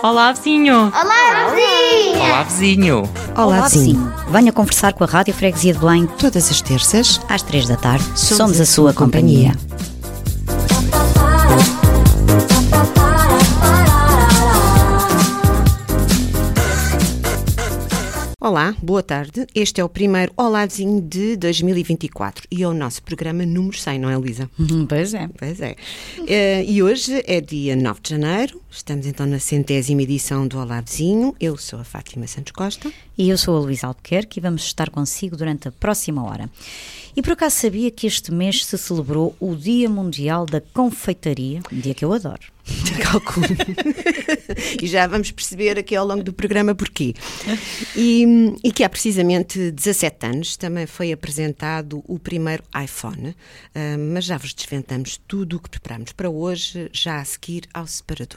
Olá, vizinho! Olá, vizinha! Olá, vizinho! Olá, vizinho. Venha conversar com a Rádio Freguesia de Belém todas as terças, às 3 da tarde. Somos a sua companhia. Olá, boa tarde. Este é o primeiro Olá Vizinho de 2024 e é o nosso programa número 100, não é, Luísa? Pois é. Pois é. E hoje é dia 9 de janeiro, estamos então na 100ª edição do Olá Vizinho. Eu sou a Fátima Santos Costa. E eu sou a Luísa Albuquerque e vamos estar consigo durante a próxima hora. E por acaso sabia que este mês se celebrou o Dia Mundial da Confeitaria, um dia que eu adoro. Calculo. E já vamos perceber aqui ao longo do programa porquê. E que há precisamente 17 anos também foi apresentado o primeiro iPhone, mas já vos desvendamos tudo o que preparamos para hoje, já a seguir ao separador.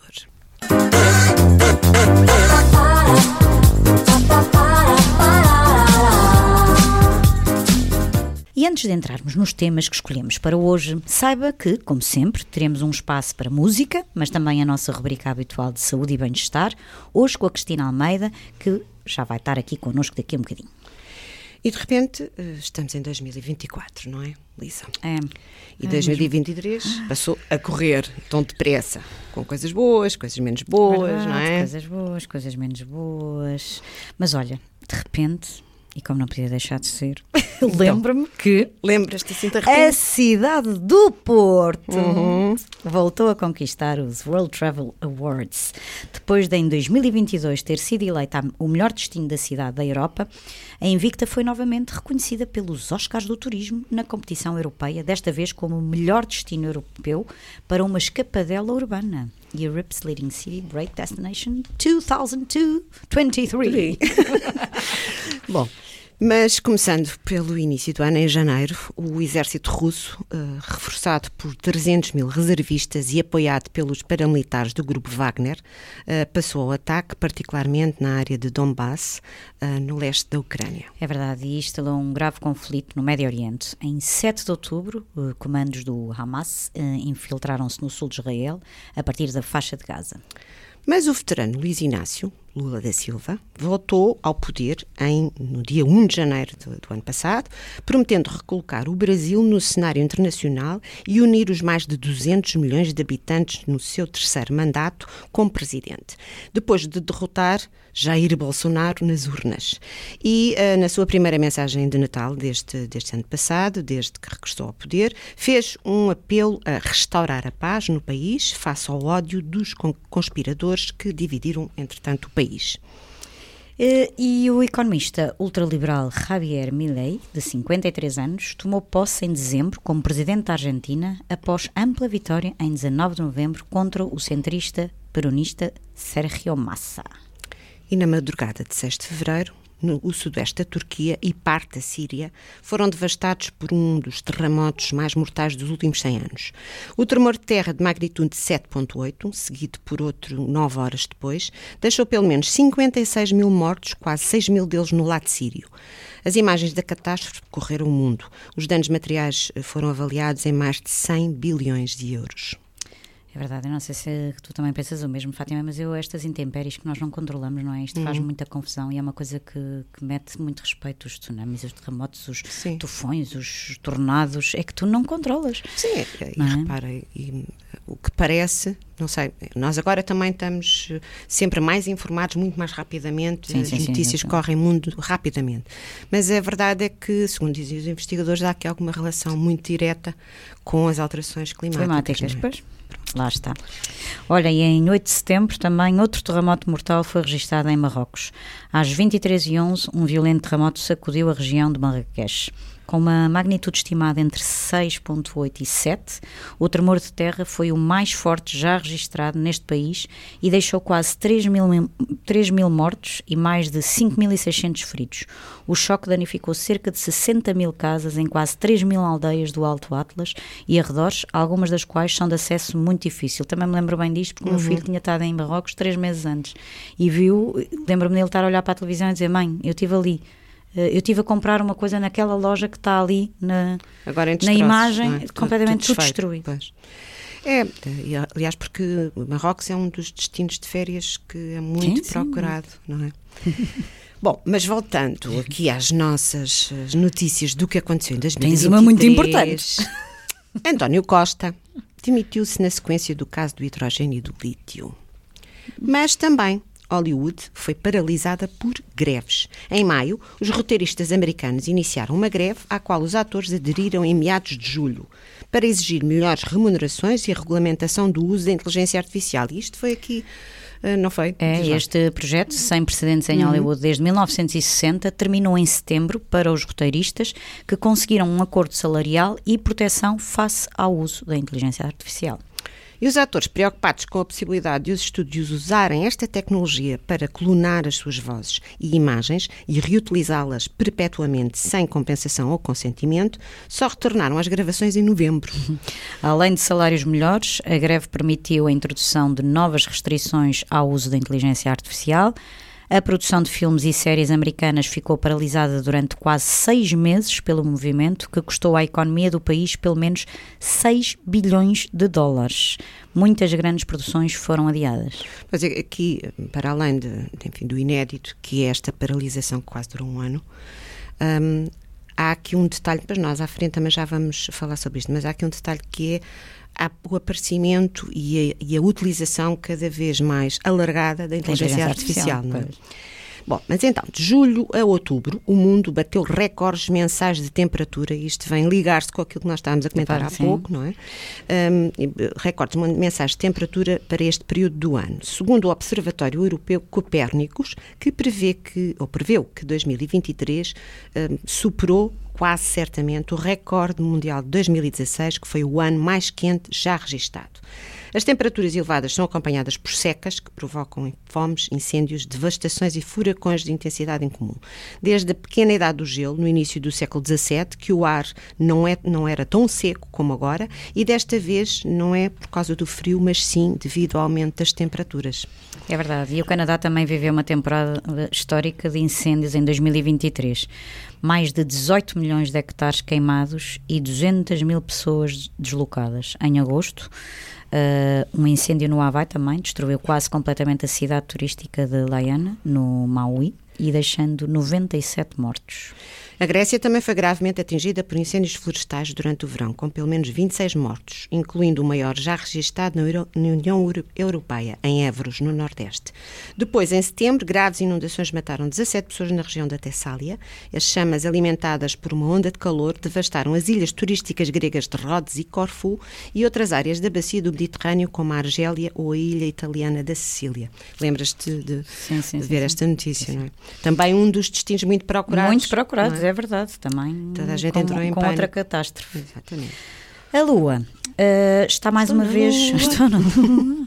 E antes de entrarmos nos temas que escolhemos para hoje, saiba que, como sempre, teremos um espaço para música, mas também a nossa rubrica habitual de saúde e bem-estar, hoje com a Cristina Almeida, que já vai estar aqui connosco daqui a um bocadinho. E de repente estamos em 2024, não é, Lisa? É. E 2023 passou a correr tão depressa, com coisas boas, coisas menos boas, Verdade, não é? Coisas boas, coisas menos boas. Mas olha, de repente, e como não podia deixar de ser, lembro-me que Lembras-te assim de a repente? cidade do Porto voltou a conquistar os World Travel Awards. Depois de em 2022 ter sido eleita o melhor destino da cidade da Europa, a Invicta foi novamente reconhecida pelos Oscars do Turismo na competição europeia, desta vez como o melhor destino europeu para uma escapadela urbana. Europe's Leading City Break Destination 2023. Bom, mas começando pelo início do ano, em janeiro, o exército russo, reforçado por 300 mil reservistas e apoiado pelos paramilitares do grupo Wagner, passou ao ataque, particularmente na área de Donbass, no leste da Ucrânia. É verdade, e instalou um grave conflito no Médio Oriente. Em 7 de outubro, comandos do Hamas infiltraram-se no sul de Israel, a partir da faixa de Gaza. Mas o veterano Luís Inácio Lula da Silva voltou ao poder no dia 1 de janeiro do ano passado, prometendo recolocar o Brasil no cenário internacional e unir os mais de 200 milhões de habitantes no seu terceiro mandato como presidente, depois de derrotar Jair Bolsonaro nas urnas. E na sua primeira mensagem de Natal deste ano passado, desde que regressou ao poder, fez um apelo a restaurar a paz no país face ao ódio dos conspiradores que dividiram, entretanto, o país. E o economista ultraliberal Javier Milei, de 53 anos, tomou posse em dezembro como presidente da Argentina após ampla vitória em 19 de novembro contra o centrista peronista Sergio Massa. E na madrugada de 6 de fevereiro, o sudoeste da Turquia e parte da Síria foram devastados por um dos terremotos mais mortais dos últimos 100 anos. O tremor de terra de magnitude 7.8, seguido por outro 9 horas depois, deixou pelo menos 56 mil mortos, quase 6 mil deles no lado sírio. As imagens da catástrofe correram o mundo. Os danos materiais foram avaliados em mais de 100 bilhões de euros. É verdade, eu não sei se tu também pensas o mesmo, Fátima, mas estas intempéries que nós não controlamos, não é? Isto faz muita confusão e é uma coisa que mete muito respeito, os tsunamis, os terremotos, os tufões, os tornados, é que tu não controlas. Sim, e repara, o que parece, não sei, nós agora também estamos sempre mais informados, muito mais rapidamente, as notícias correm muito rapidamente, mas a verdade é que, segundo dizem os investigadores, há aqui alguma relação muito direta com as alterações climáticas. Pois. Lá está. Olha, e em 8 de setembro também outro terremoto mortal foi registado em Marrocos. Às 23h11, um violento terremoto sacudiu a região de Marrakech. Com uma magnitude estimada entre 6.8 e 7, o tremor de terra foi o mais forte já registrado neste país e deixou quase 3 mil mortos e mais de 5.600 feridos. O choque danificou cerca de 60 mil casas em quase 3 mil aldeias do Alto Atlas e arredores, algumas das quais são de acesso muito difícil. Também me lembro bem disto porque o meu filho tinha estado em Marrocos 3 meses antes e lembro-me dele estar a olhar para a televisão e dizer: mãe, eu estive ali. Eu estive a comprar uma coisa naquela loja que está ali na imagem, é? completamente tudo destruído. Pois. Aliás, porque Marrocos é um dos destinos de férias que é muito procurado, não é? Bom, mas voltando aqui às nossas notícias do que aconteceu em 2023... Tens uma muito importante. António Costa demitiu-se na sequência do caso do hidrogênio e do lítio. Mas também Hollywood foi paralisada por greves. Em maio, os roteiristas americanos iniciaram uma greve à qual os atores aderiram em meados de julho para exigir melhores remunerações e a regulamentação do uso da inteligência artificial. E isto foi aqui... Não foi? Este projeto, sem precedentes em Hollywood desde 1960, terminou em setembro para os roteiristas que conseguiram um acordo salarial e proteção face ao uso da inteligência artificial. E os atores preocupados com a possibilidade de os estúdios usarem esta tecnologia para clonar as suas vozes e imagens e reutilizá-las perpetuamente sem compensação ou consentimento, só retornaram às gravações em novembro. Além de salários melhores, a greve permitiu a introdução de novas restrições ao uso da inteligência artificial. A produção de filmes e séries americanas ficou paralisada durante quase 6 meses pelo movimento, que custou à economia do país pelo menos 6 bilhões de dólares. Muitas grandes produções foram adiadas. Mas aqui, para além do inédito, que é esta paralisação que quase durou um ano, há aqui um detalhe, para nós à frente também já vamos falar sobre isto, mas há aqui um detalhe que é o aparecimento e a utilização cada vez mais alargada da inteligência artificial. Não é? Bom, mas então, de julho a outubro, o mundo bateu recordes mensais de temperatura, e isto vem ligar-se com aquilo que nós estávamos a comentar há pouco, não é? Recordes mensais de temperatura para este período do ano. Segundo o Observatório Europeu Copérnicos, que preveu que 2023 superou quase certamente o recorde mundial de 2016, que foi o ano mais quente já registado. As temperaturas elevadas são acompanhadas por secas que provocam fomes, incêndios, devastações e furacões de intensidade incomum. Desde a pequena idade do gelo, no início do século XVII, que o ar não era tão seco como agora, e desta vez não é por causa do frio, mas sim devido ao aumento das temperaturas. É verdade, e o Canadá também viveu uma temporada histórica de incêndios em 2023. Mais de 18 milhões de hectares queimados e 200 mil pessoas deslocadas. Em agosto, um incêndio no Havaí também destruiu quase completamente a cidade turística de Lahaina, no Maui, e deixando 97 mortos. A Grécia também foi gravemente atingida por incêndios florestais durante o verão, com pelo menos 26 mortos, incluindo o maior já registado na União Europeia, em Évros, no Nordeste. Depois, em setembro, graves inundações mataram 17 pessoas na região da Tessália. As chamas, alimentadas por uma onda de calor, devastaram as ilhas turísticas gregas de Rhodes e Corfu e outras áreas da bacia do Mediterrâneo, como a Argélia ou a ilha italiana da Sicília. Lembras-te de ver esta notícia, não é? Também um dos destinos muito procurados. Muito procurados, é verdade, também. Toda a gente entrou em com pânico. Outra catástrofe. Exatamente. A Lua está mais uma vez... Estou na Lua.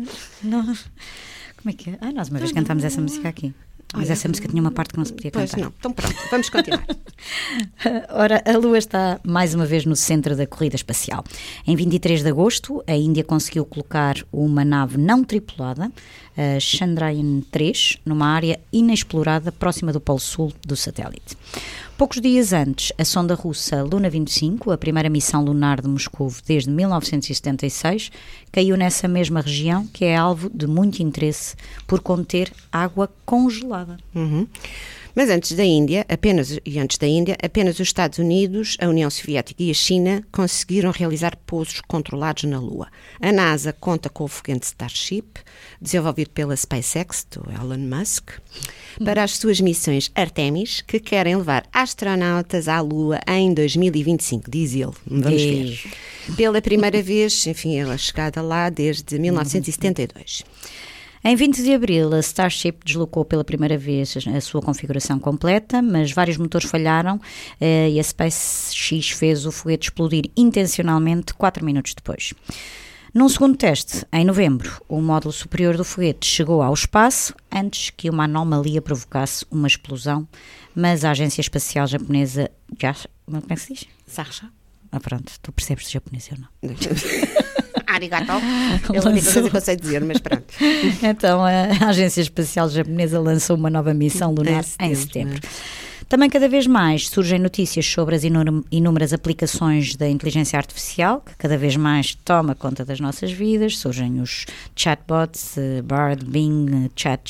Como é que é? Nós uma vez cantámos essa música aqui. Mas essa música tinha uma parte que não se podia cantar. Pois não, então pronto, vamos continuar. Ora, a Lua está mais uma vez no centro da corrida espacial. Em 23 de agosto, a Índia conseguiu colocar uma nave não tripulada, a Chandrayaan-3, numa área inexplorada próxima do polo sul do satélite. Poucos dias antes, a sonda russa Luna 25, a primeira missão lunar de Moscou desde 1976, caiu nessa mesma região, que é alvo de muito interesse por conter água congelada. Mas antes da Índia, apenas os Estados Unidos, a União Soviética e a China conseguiram realizar pousos controlados na Lua. A NASA conta com o foguete Starship, desenvolvido pela SpaceX, do Elon Musk, para as suas missões Artemis, que querem levar astronautas à Lua em 2025, diz ele. Vamos ver. Pela primeira vez, enfim, ela é chegada lá desde 1972. Em 20 de abril, a Starship deslocou pela primeira vez a sua configuração completa, mas vários motores falharam e a SpaceX fez o foguete explodir intencionalmente 4 minutos depois. Num segundo teste, em novembro, o módulo superior do foguete chegou ao espaço antes que uma anomalia provocasse uma explosão, mas a Agência Espacial Japonesa... Como é que se diz? Sarja. Pronto, tu percebes de japonês ou não? Arigato. É a única coisa que eu sei dizer, mas pronto. Então, a Agência Espacial Japonesa lançou uma nova missão lunar em setembro. Também cada vez mais surgem notícias sobre as inúmeras aplicações da inteligência artificial, que cada vez mais toma conta das nossas vidas. Surgem os chatbots, Bard, Bing,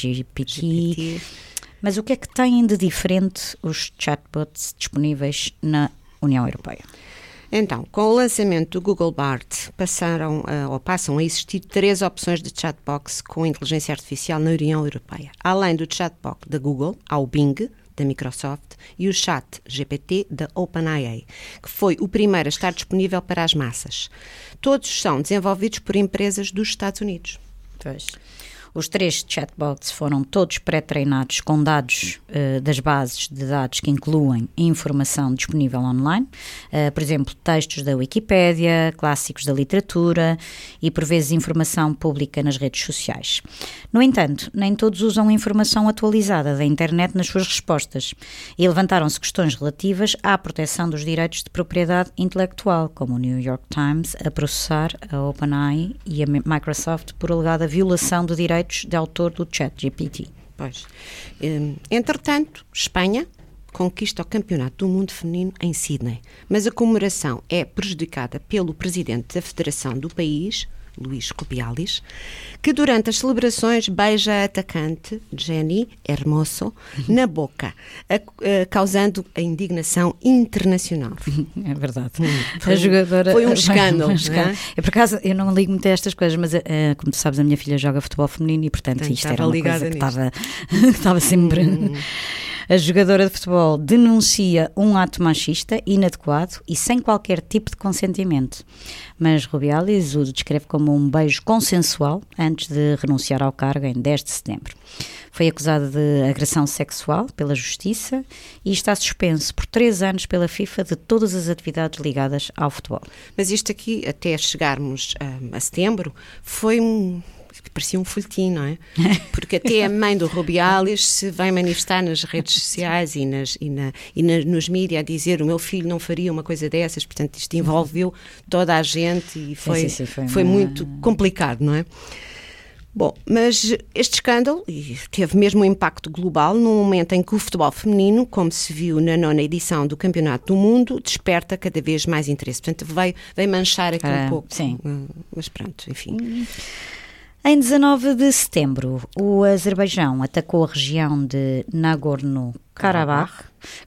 ChatGPT. Mas o que é que têm de diferente os chatbots disponíveis na União Europeia? Então, com o lançamento do Google Bard, passam a existir 3 opções de chatbox com inteligência artificial na União Europeia. Além do chatbot da Google, há o Bing, da Microsoft, e o ChatGPT da OpenAI, que foi o primeiro a estar disponível para as massas. Todos são desenvolvidos por empresas dos Estados Unidos. Pois. Os 3 chatbots foram todos pré-treinados com dados das bases de dados que incluem informação disponível online, por exemplo, textos da Wikipédia, clássicos da literatura e, por vezes, informação pública nas redes sociais. No entanto, nem todos usam informação atualizada da internet nas suas respostas e levantaram-se questões relativas à proteção dos direitos de propriedade intelectual, como o New York Times a processar a OpenAI e a Microsoft por alegada violação de direitos de autor do ChatGPT. Pois. Entretanto, Espanha conquista o Campeonato do Mundo Feminino em Sydney, mas a comemoração é prejudicada pelo presidente da federação do país, Luís Rubiales, que durante as celebrações beija a atacante Jenny Hermoso na boca, causando a indignação internacional. É verdade. A jogadora foi um escândalo. Eu, por acaso, eu não ligo muito a estas coisas, mas como tu sabes, a minha filha joga futebol feminino e, portanto, isto era uma coisa que estava sempre... A jogadora de futebol denuncia um ato machista, inadequado e sem qualquer tipo de consentimento. Mas Rubiales o descreve como um beijo consensual antes de renunciar ao cargo em 10 de setembro. Foi acusado de agressão sexual pela Justiça e está suspenso por 3 anos pela FIFA de todas as atividades ligadas ao futebol. Mas isto aqui, até chegarmos a setembro, parecia um folhetim, não é? Porque até a mãe do Rubiales se vai manifestar nas redes sociais nos mídias a dizer o meu filho não faria uma coisa dessas, portanto isto envolveu toda a gente e foi muito complicado, não é? Bom, mas este escândalo teve mesmo um impacto global no momento em que o futebol feminino, como se viu na 9ª edição do Campeonato do Mundo, desperta cada vez mais interesse. Portanto, vai manchar aqui um pouco. Sim. Mas pronto, enfim... Em 19 de setembro, o Azerbaijão atacou a região de Nagorno-Karabakh,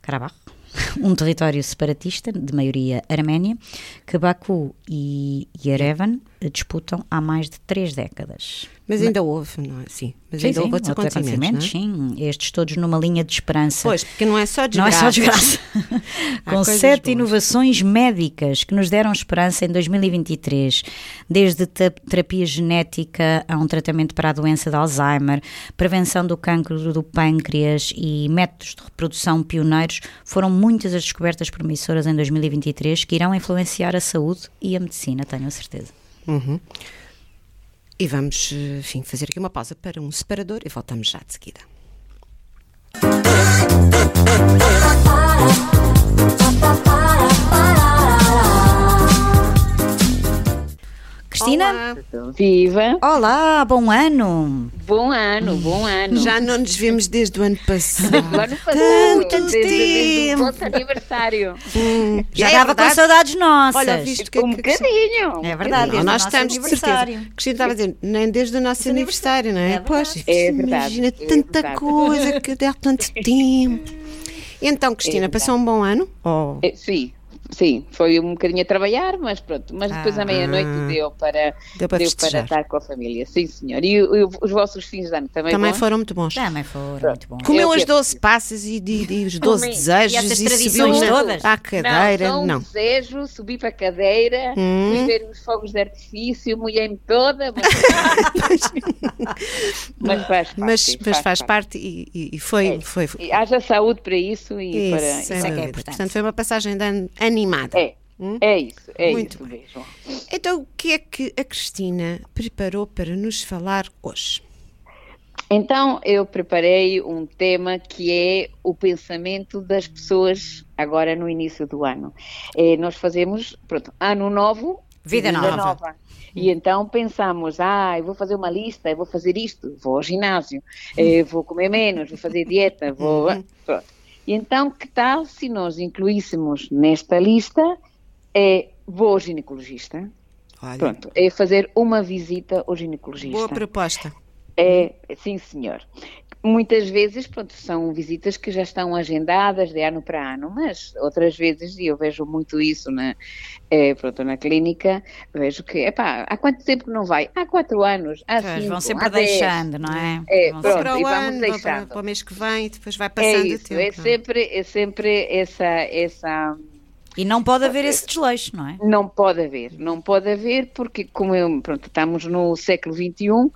um território separatista de maioria arménia, que Baku e Yerevan disputam há mais de 3 décadas. Mas ainda houve, não é? Sim, mas ainda houve outros acontecimentos, não é? Sim, estes todos numa linha de esperança. Pois, porque não é só desgraça. Não é só desgraça. Com 7 inovações médicas que nos deram esperança em 2023, desde terapia genética a um tratamento para a doença de Alzheimer, prevenção do cancro do pâncreas e métodos de reprodução pioneiros, foram muitas as descobertas promissoras em 2023 que irão influenciar a saúde e a medicina, tenho a certeza. Uhum. E vamos, enfim, fazer aqui uma pausa para um separador e voltamos já de seguida. Cristina? Olá. Viva! Olá, bom ano! Bom ano, bom ano! Já não nos vemos desde o ano passado. Desde o ano passado, desde o vosso aniversário. Já estava com saudades nossas. Olha, visto que Um bocadinho. É verdade, Não, desde nós o nosso estamos de certeza. aniversário. Cristina estava a dizer, nem desde o nosso aniversário, não é? É Pois, É verdade, imagina é tanta verdade. coisa que deu tanto tempo. Então, Cristina, É passou um bom ano? Sim, foi um bocadinho a trabalhar, mas pronto. Mas depois à meia-noite deu para festejar. estar com a família. Sim, senhor. E os vossos fins de ano também bons? Foram muito bons. Também foram muito bom. Comeu Eu as quero 12 passas e os 12 Comi. desejos E essas subiu tradições todas? à cadeira. Não, Não. um desejo, subi para a cadeira, fui ver os fogos de artifício, molhei-me toda, mas faz parte. Mas faz parte e foi. E haja saúde para isso e para... Isso, é que é dúvida. importante. Portanto, foi uma passagem de ano animada. É isso Muito isso mesmo. Então, o que é que a Cristina preparou para nos falar hoje? Então, eu preparei um tema que é o pensamento das pessoas agora no início do ano. Nós fazemos, pronto, ano novo, Vida nova. E então pensamos, eu vou fazer uma lista, eu vou fazer isto, vou ao ginásio, vou comer menos, vou fazer dieta, pronto. E então, que tal se nós incluíssemos nesta lista vou ao ginecologista? Olha, Pronto, é fazer uma visita ao ginecologista. boa proposta. Sim, senhor. Muitas vezes, pronto, são visitas que já estão agendadas de ano para ano, mas outras vezes, e eu vejo muito isso na clínica, vejo que, há quanto tempo que não vai? Há 4 anos, há 5, Vão sempre há 10. deixando, não é? Vão Pronto, para e o vamos ano, deixando. para o mês que vem e depois vai passando o tempo. É sempre essa... E não pode haver esse desleixo, não é? Não pode haver porque estamos no século XXI,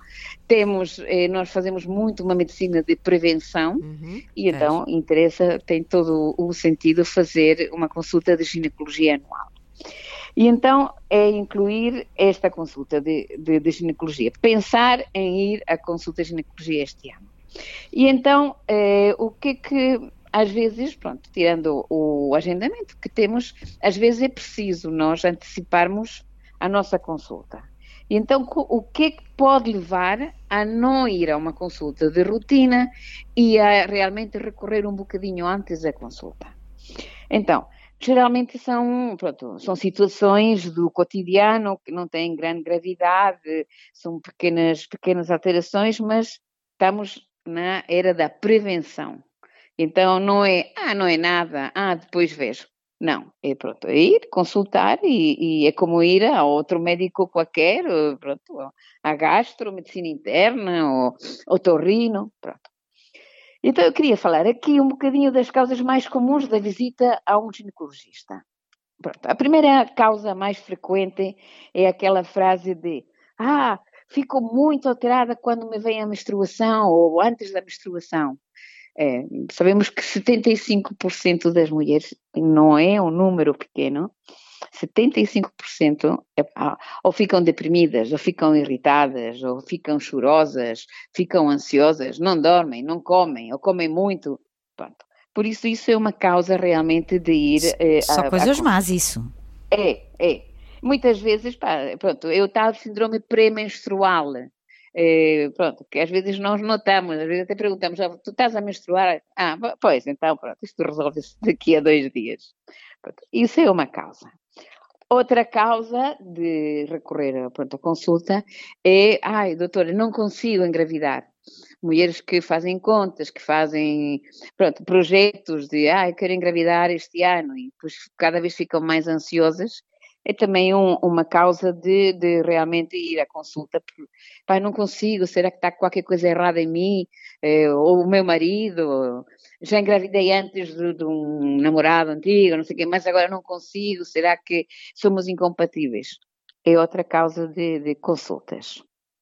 nós fazemos muito uma medicina de prevenção e então tem todo o sentido fazer uma consulta de ginecologia anual. E então é incluir esta consulta de ginecologia, pensar em ir à consulta de ginecologia este ano. E então, o que às vezes, tirando o agendamento que temos, às vezes é preciso nós anteciparmos a nossa consulta. E então, o que é que pode levar a não ir a uma consulta de rotina e a realmente recorrer um bocadinho antes da consulta? Então, geralmente são situações do cotidiano que não têm grande gravidade, são pequenas alterações, mas estamos na era da prevenção. Então não é nada, depois vejo. Não, é ir consultar e é como ir a outro médico qualquer, a gastro, medicina interna ou otorrino, pronto. Então eu queria falar aqui um bocadinho das causas mais comuns da visita a um ginecologista. Pronto, a primeira causa mais frequente é aquela frase de fico muito alterada quando me vem a menstruação ou antes da menstruação. Sabemos que 75% das mulheres, não é um número pequeno, 75% ou ficam deprimidas, ou ficam irritadas, ou ficam chorosas, ficam ansiosas, não dormem, não comem, ou comem muito. Pronto. Por isso é uma causa realmente de ir... Só coisas más isso. Muitas vezes, eu tal síndrome pré-menstrual, que às vezes nós notamos, às vezes até perguntamos, tu estás a menstruar? Pois, então isto resolve-se daqui a 2 dias. Pronto, isso é uma causa. Outra causa de recorrer à consulta é, doutora, não consigo engravidar. Mulheres que fazem contas, que fazem projetos de, quero engravidar este ano e depois cada vez ficam mais ansiosas. É também uma causa de realmente ir à consulta. Não consigo, será que está qualquer coisa errada em mim? Ou o meu marido, já engravidei antes de um namorado antigo, não sei o quê, mas agora não consigo, será que somos incompatíveis? É outra causa de consultas.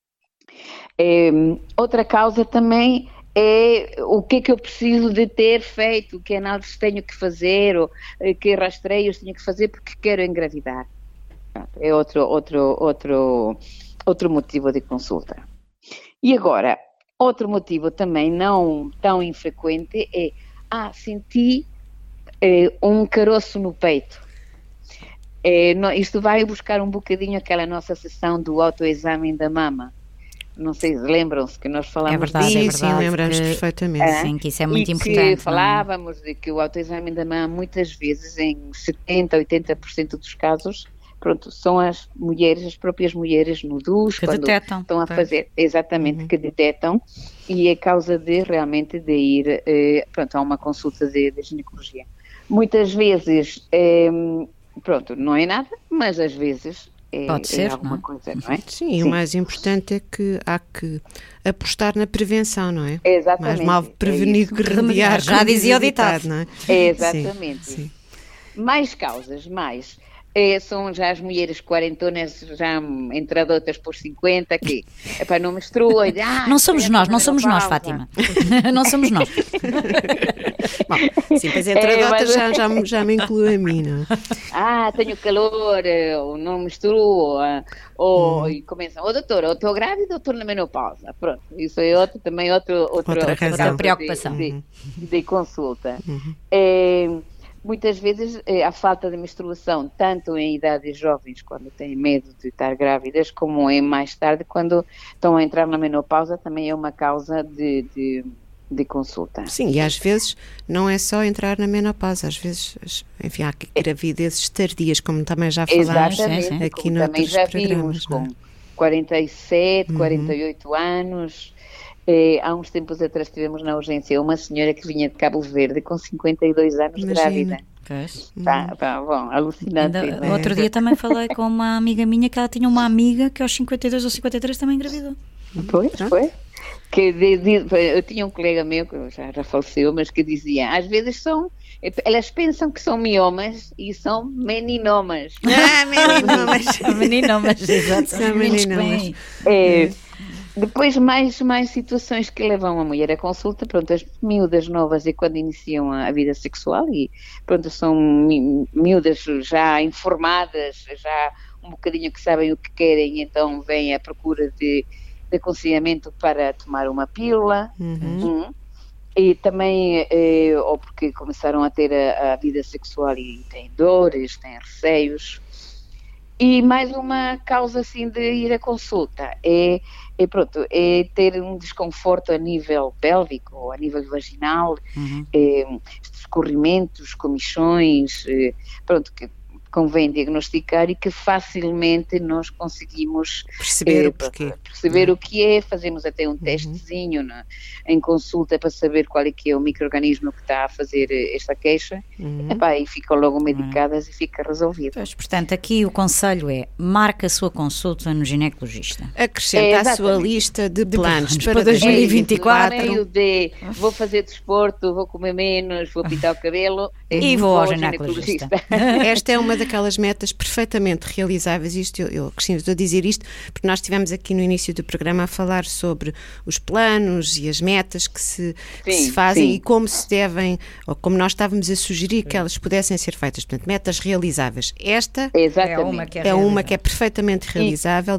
Outra causa também é o que é que eu preciso de ter feito, que análises tenho que fazer, ou que rastreios tenho que fazer porque quero engravidar. É outro motivo de consulta. E agora, outro motivo também não tão infrequente é, senti um caroço no peito. Isto vai buscar um bocadinho aquela nossa sessão do autoexame da mama. Não sei se lembram-se que nós falamos disso. Sim, lembramos perfeitamente. Sim, que isso é muito importante. Que falávamos de que o autoexame da mama, muitas vezes, em 70%, 80% dos casos, são as próprias mulheres no DUS, que quando detectam, estão a fazer, exatamente, que detectam, e é causa realmente de ir a uma consulta de ginecologia. Muitas vezes, não é nada, mas às vezes pode ser, alguma coisa, não é? Sim, e o mais importante é que há que apostar na prevenção, não é? Exatamente. Mais mal prevenir que remediar, já dizia o ditado, não é? Exatamente. Sim. Mais causas, são já as mulheres quarentonas, já entradotas por 50, que não menstruam. Não somos nós, Fátima. Não somos nós. Bom, sim, mas entradotas já me inclui a mim, não é? Tenho calor, ou não menstruo, e começam, doutora, eu estou grávida ou estou na menopausa? Pronto, isso é outra razão. Preocupação. De consulta. Muitas vezes a falta de menstruação, tanto em idades jovens, quando têm medo de estar grávidas, como mais tarde, quando estão a entrar na menopausa, também é uma causa de de consulta. Sim, e às vezes não é só entrar na menopausa, às vezes, enfim, há gravidezes tardias, como também já falámos aqui no também já vimos, com 47, 48 anos. Há uns tempos atrás tivemos na urgência uma senhora que vinha de Cabo Verde com 52 anos grávida. Bom, alucinante. Outro dia também falei com uma amiga minha que ela tinha uma amiga que aos 52 ou 53 também engravidou. Pois, foi. Eu tinha um colega meu que já faleceu, mas que dizia, às vezes elas pensam que são miomas e são meninomas. Meninomas, exato. São meninomas. Depois mais situações que levam a mulher à consulta, pronto, as miúdas novas e quando iniciam a vida sexual e pronto, são miúdas já informadas, já um bocadinho que sabem o que querem, então vêm à procura de aconselhamento para tomar uma pílula. E também, ou porque começaram a ter a vida sexual e têm dores, têm receios. E mais uma causa assim de ir à consulta é ter um desconforto a nível pélvico ou a nível vaginal, escorrimentos, comichões, que convém diagnosticar e que facilmente nós conseguimos perceber o que é. Fazemos até um testezinho em consulta para saber qual é que é o micro-organismo que está a fazer esta queixa e ficam logo medicadas e fica resolvido. Pois, portanto, aqui o conselho é: marque a sua consulta no ginecologista. Acrescenta à sua lista de planos para 2024. Vou fazer desporto, vou comer menos, vou pintar o cabelo e vou ao ginecologista. Esta é uma daquelas metas perfeitamente realizáveis. Cristina, estou a dizer isto porque nós estivemos aqui no início do programa a falar sobre os planos e as metas que se fazem e como se devem, ou como nós estávamos a sugerir que elas pudessem ser feitas. Portanto, metas realizáveis. Esta é uma que é perfeitamente realizável.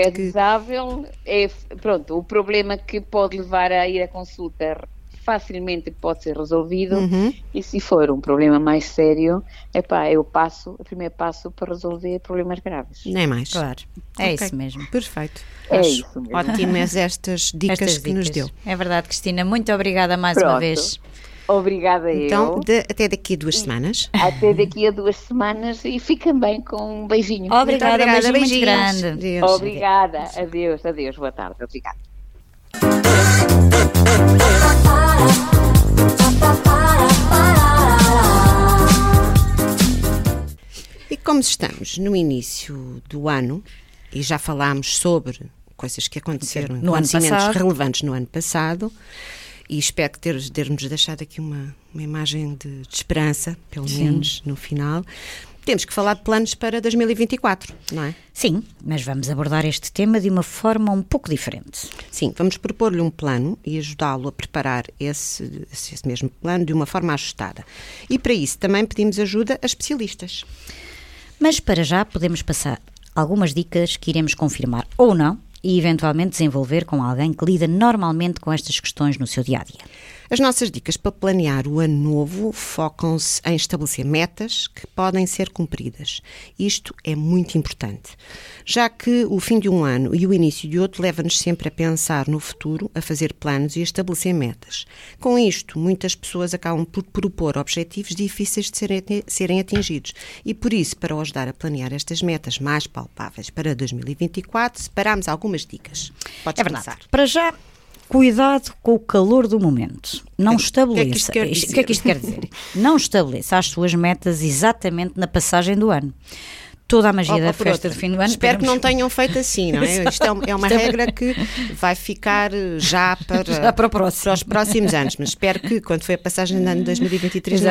O problema que pode levar a ir à consulta facilmente pode ser resolvido e se for um problema mais sério, é o primeiro passo para resolver problemas graves. Nem mais. Claro, isso mesmo. Perfeito. Isso mesmo. Ótimas estas dicas que nos deu. É verdade, Cristina, muito obrigada mais uma vez. Obrigada então, até daqui a 2 semanas. Até daqui a 2 semanas e fiquem bem com um beijinho. Obrigada, um beijinho muito grande. Adeus. Obrigada, adeus, boa tarde, obrigada. E como estamos no início do ano e já falámos sobre coisas que aconteceram, acontecimentos relevantes no ano passado, e espero que termos deixado aqui uma imagem de esperança, pelo menos no final. Temos que falar de planos para 2024, não é? Sim, mas vamos abordar este tema de uma forma um pouco diferente. Sim, vamos propor-lhe um plano e ajudá-lo a preparar esse mesmo plano de uma forma ajustada. E para isso também pedimos ajuda a especialistas. Mas para já podemos passar algumas dicas que iremos confirmar ou não e eventualmente desenvolver com alguém que lida normalmente com estas questões no seu dia-a-dia. As nossas dicas para planear o ano novo focam-se em estabelecer metas que podem ser cumpridas. Isto é muito importante, já que o fim de um ano e o início de outro leva-nos sempre a pensar no futuro, a fazer planos e a estabelecer metas. Com isto, muitas pessoas acabam por propor objetivos difíceis de serem atingidos e, por isso, para o ajudar a planear estas metas mais palpáveis para 2024, separámos algumas dicas. Podes começar. Para já, cuidado com o calor do momento. Não estabeleça. O que é que isto quer dizer? Não estabeleça as suas metas exatamente na passagem do ano. Toda a magia da festa de fim do ano. Espero que não tenham feito assim, não é? Isto é uma regra que vai ficar já para os próximos anos, mas espero que quando foi a passagem do ano 2023,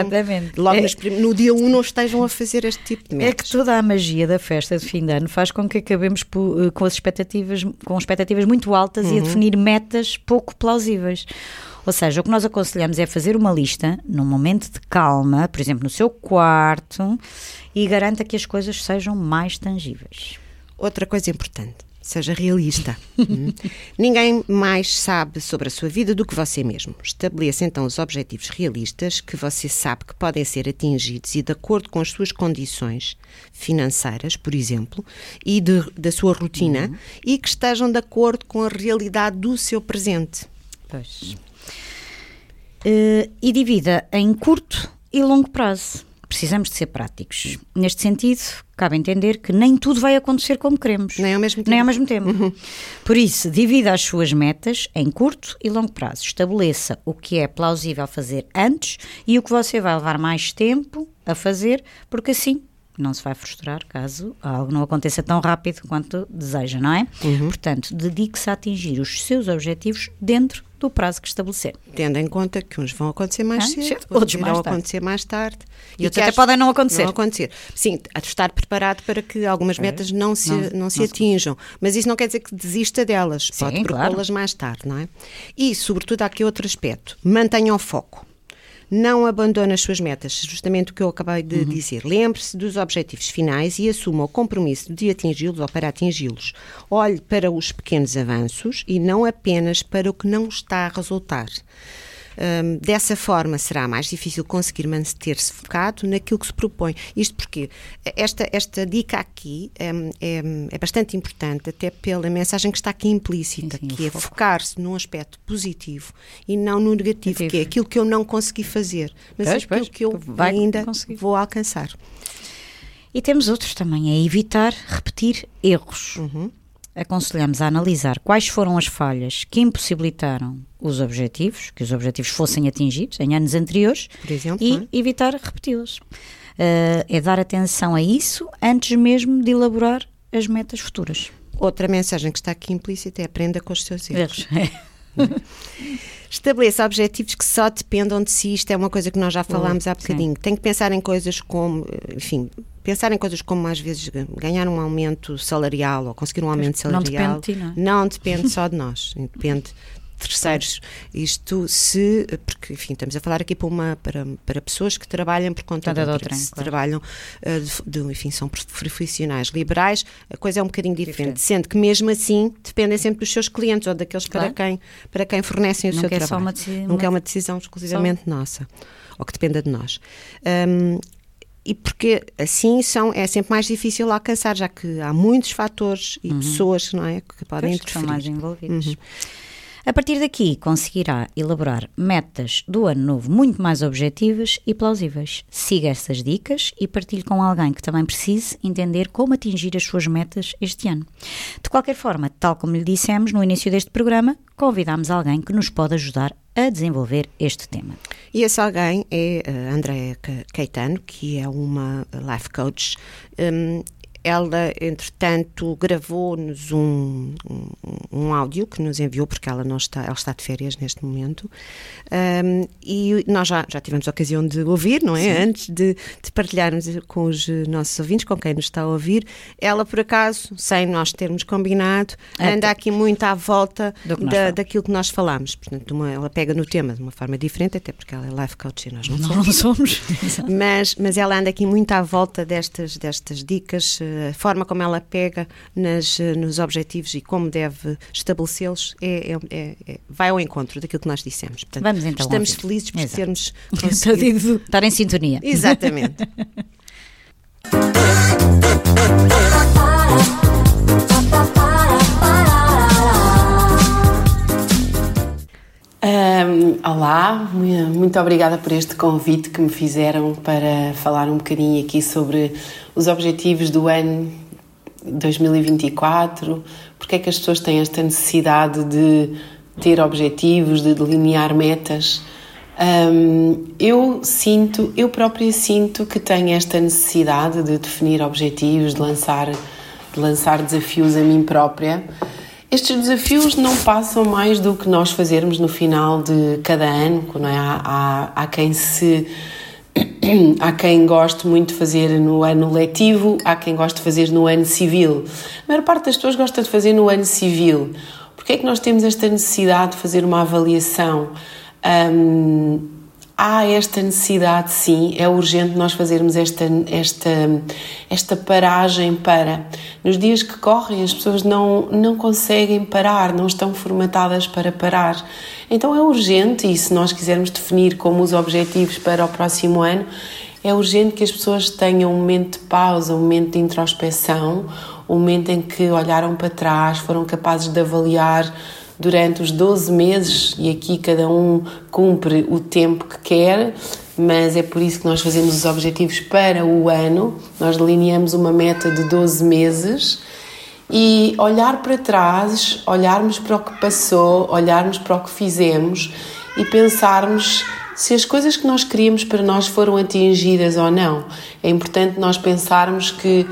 no dia 1 não estejam a fazer este tipo de metas. É que toda a magia da festa de fim de ano faz com que acabemos com expectativas muito altas e a definir metas pouco plausíveis. Ou seja, o que nós aconselhamos é fazer uma lista num momento de calma, por exemplo, no seu quarto, e garanta que as coisas sejam mais tangíveis. Outra coisa importante, seja realista. Ninguém mais sabe sobre a sua vida do que você mesmo. Estabeleça então os objetivos realistas que você sabe que podem ser atingidos e de acordo com as suas condições financeiras, por exemplo, e da sua rotina, e que estejam de acordo com a realidade do seu presente. Pois. e divida em curto e longo prazo. Precisamos de ser práticos. Neste sentido, cabe entender que nem tudo vai acontecer como queremos. Nem ao mesmo tempo. Uhum. Por isso, divida as suas metas em curto e longo prazo. Estabeleça o que é plausível fazer antes e o que você vai levar mais tempo a fazer, porque assim não se vai frustrar caso algo não aconteça tão rápido quanto deseja, não é? Uhum. Portanto, dedique-se a atingir os seus objetivos dentro do prazo que estabelecer. Tendo em conta que uns vão acontecer mais cedo, outros mais tarde. Acontecer mais tarde. E outros até podem não acontecer. Sim, a estar preparado para que algumas metas não se atinjam. Mas isso não quer dizer que desista delas. Sim, pode propô-las mais tarde, não é? E, sobretudo, há aqui outro aspecto. Mantenha o foco. Não abandone as suas metas, justamente o que eu acabei de dizer. Lembre-se dos objetivos finais e assuma o compromisso de atingi-los ou para atingi-los. Olhe para os pequenos avanços e não apenas para o que não está a resultar. Dessa forma será mais difícil conseguir manter-se focado naquilo que se propõe. Isto porque esta dica aqui é bastante importante, até pela mensagem que está aqui implícita, sim, que é focar-se num aspecto positivo e não no negativo, que é aquilo que eu não consegui fazer, mas aquilo que eu ainda vou alcançar. E temos outros também, é evitar repetir erros. Aconselhamos a analisar quais foram as falhas que impossibilitaram os objetivos, que os objetivos fossem atingidos em anos anteriores, por exemplo, e evitar repeti-los. É dar atenção a isso antes mesmo de elaborar as metas futuras. Outra mensagem que está aqui implícita é aprenda com os seus erros. Estabeleça objetivos que só dependam de si. Isto é uma coisa que nós já falámos há bocadinho. Tem que pensar em coisas como, pensar em coisas como às vezes ganhar um aumento salarial ou conseguir um aumento salarial. Não depende de ti, não depende só de nós, depende de terceiros. Isto porque, enfim, estamos a falar aqui para pessoas que trabalham por conta de outra, trabalham, enfim, são profissionais liberais, a coisa é um bocadinho diferente, sendo que mesmo assim dependem sempre dos seus clientes ou daqueles para quem fornecem o seu trabalho. Nunca é uma decisão exclusivamente nossa, ou que dependa de nós. E porque assim é sempre mais difícil alcançar, já que há muitos fatores e pessoas, não é, que podem interferir. São mais envolvidos. A partir daqui, conseguirá elaborar metas do ano novo muito mais objetivas e plausíveis. Siga estas dicas e partilhe com alguém que também precise entender como atingir as suas metas este ano. De qualquer forma, tal como lhe dissemos no início deste programa, convidamos alguém que nos pode ajudar a desenvolver este tema. E esse alguém é a Andréa Caetano, que é uma life coach. Ela, entretanto, gravou-nos um áudio que nos enviou, porque ela está de férias neste momento, e nós já tivemos a ocasião de ouvir, não é? Sim. Antes de partilharmos com os nossos ouvintes, com quem nos está a ouvir. Ela, por acaso, sem nós termos combinado, anda aqui muito à volta daquilo que nós falamos. Portanto, ela pega no tema de uma forma diferente, até porque ela é life coach e nós não somos. Mas ela anda aqui muito à volta destas dicas, a forma como ela pega nos objetivos e como deve estabelecê-los vai ao encontro daquilo que nós dissemos. Portanto, vamos então estamos felizes por termos conseguido estar em sintonia. Exatamente. Olá, muito obrigada por este convite que me fizeram para falar um bocadinho aqui sobre os objetivos do ano 2024, porque é que as pessoas têm esta necessidade de ter objetivos, de delinear metas. Eu própria sinto que tenho esta necessidade de definir objetivos, de lançar desafios a mim própria. Estes desafios não passam mais do que nós fazermos no final de cada ano, não é? Há quem goste muito de fazer no ano letivo, há quem goste de fazer no ano civil. A maior parte das pessoas gosta de fazer no ano civil. Porquê é que nós temos esta necessidade de fazer uma avaliação? Há esta necessidade, sim, é urgente nós fazermos esta paragem para... Nos dias que correm as pessoas não conseguem parar, não estão formatadas para parar. Então é urgente, e se nós quisermos definir como os objetivos para o próximo ano, é urgente que as pessoas tenham um momento de pausa, um momento de introspeção, um momento em que olharam para trás, foram capazes de avaliar durante os 12 meses, e aqui cada um cumpre o tempo que quer, mas é por isso que nós fazemos os objetivos para o ano. Nós delineamos uma meta de 12 meses e olhar para trás, olharmos para o que passou, olharmos para o que fizemos e pensarmos se as coisas que nós queríamos para nós foram atingidas ou não. É importante nós pensarmos que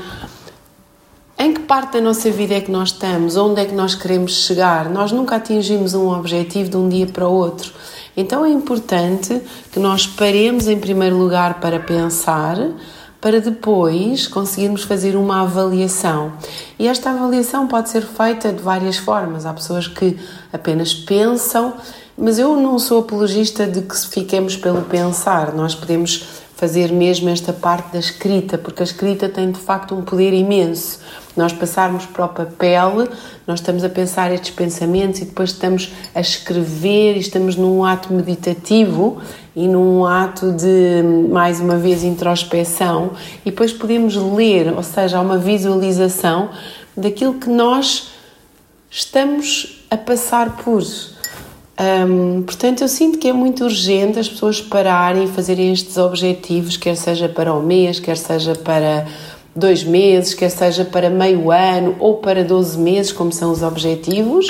em que parte da nossa vida é que nós estamos, onde é que nós queremos chegar. Nós nunca atingimos um objetivo de um dia para o outro. Então é importante que nós paremos em primeiro lugar para pensar, para depois conseguirmos fazer uma avaliação. E esta avaliação pode ser feita de várias formas. Há pessoas que apenas pensam, mas eu não sou apologista de que fiquemos pelo pensar. Nós podemos fazer mesmo esta parte da escrita, porque a escrita tem de facto um poder imenso. Nós passarmos para o papel, nós estamos a pensar estes pensamentos e depois estamos a escrever e estamos num ato meditativo e num ato de, mais uma vez, introspeção, e depois podemos ler, ou seja, há uma visualização daquilo que nós estamos a passar por. Portanto, eu sinto que é muito urgente as pessoas pararem e fazerem estes objetivos, quer seja para o mês, quer seja para 2 meses, quer seja para meio ano ou para 12 meses, como são os objetivos,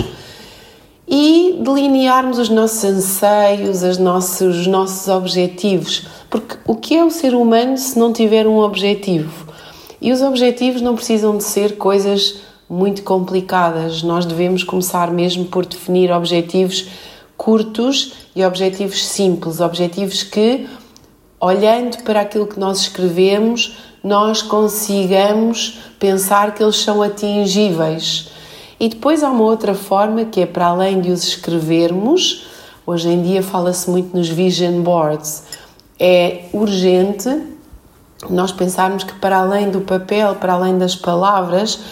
e delinearmos os nossos anseios, os nossos objetivos. Porque o que é o ser humano se não tiver um objetivo? E os objetivos não precisam de ser coisas muito complicadas. Nós devemos começar mesmo por definir objetivos curtos e objetivos simples, objetivos que, olhando para aquilo que nós escrevemos, nós consigamos pensar que eles são atingíveis. E depois há uma outra forma que é, para além de os escrevermos, hoje em dia fala-se muito nos vision boards, é urgente nós pensarmos que, para além do papel, para além das palavras,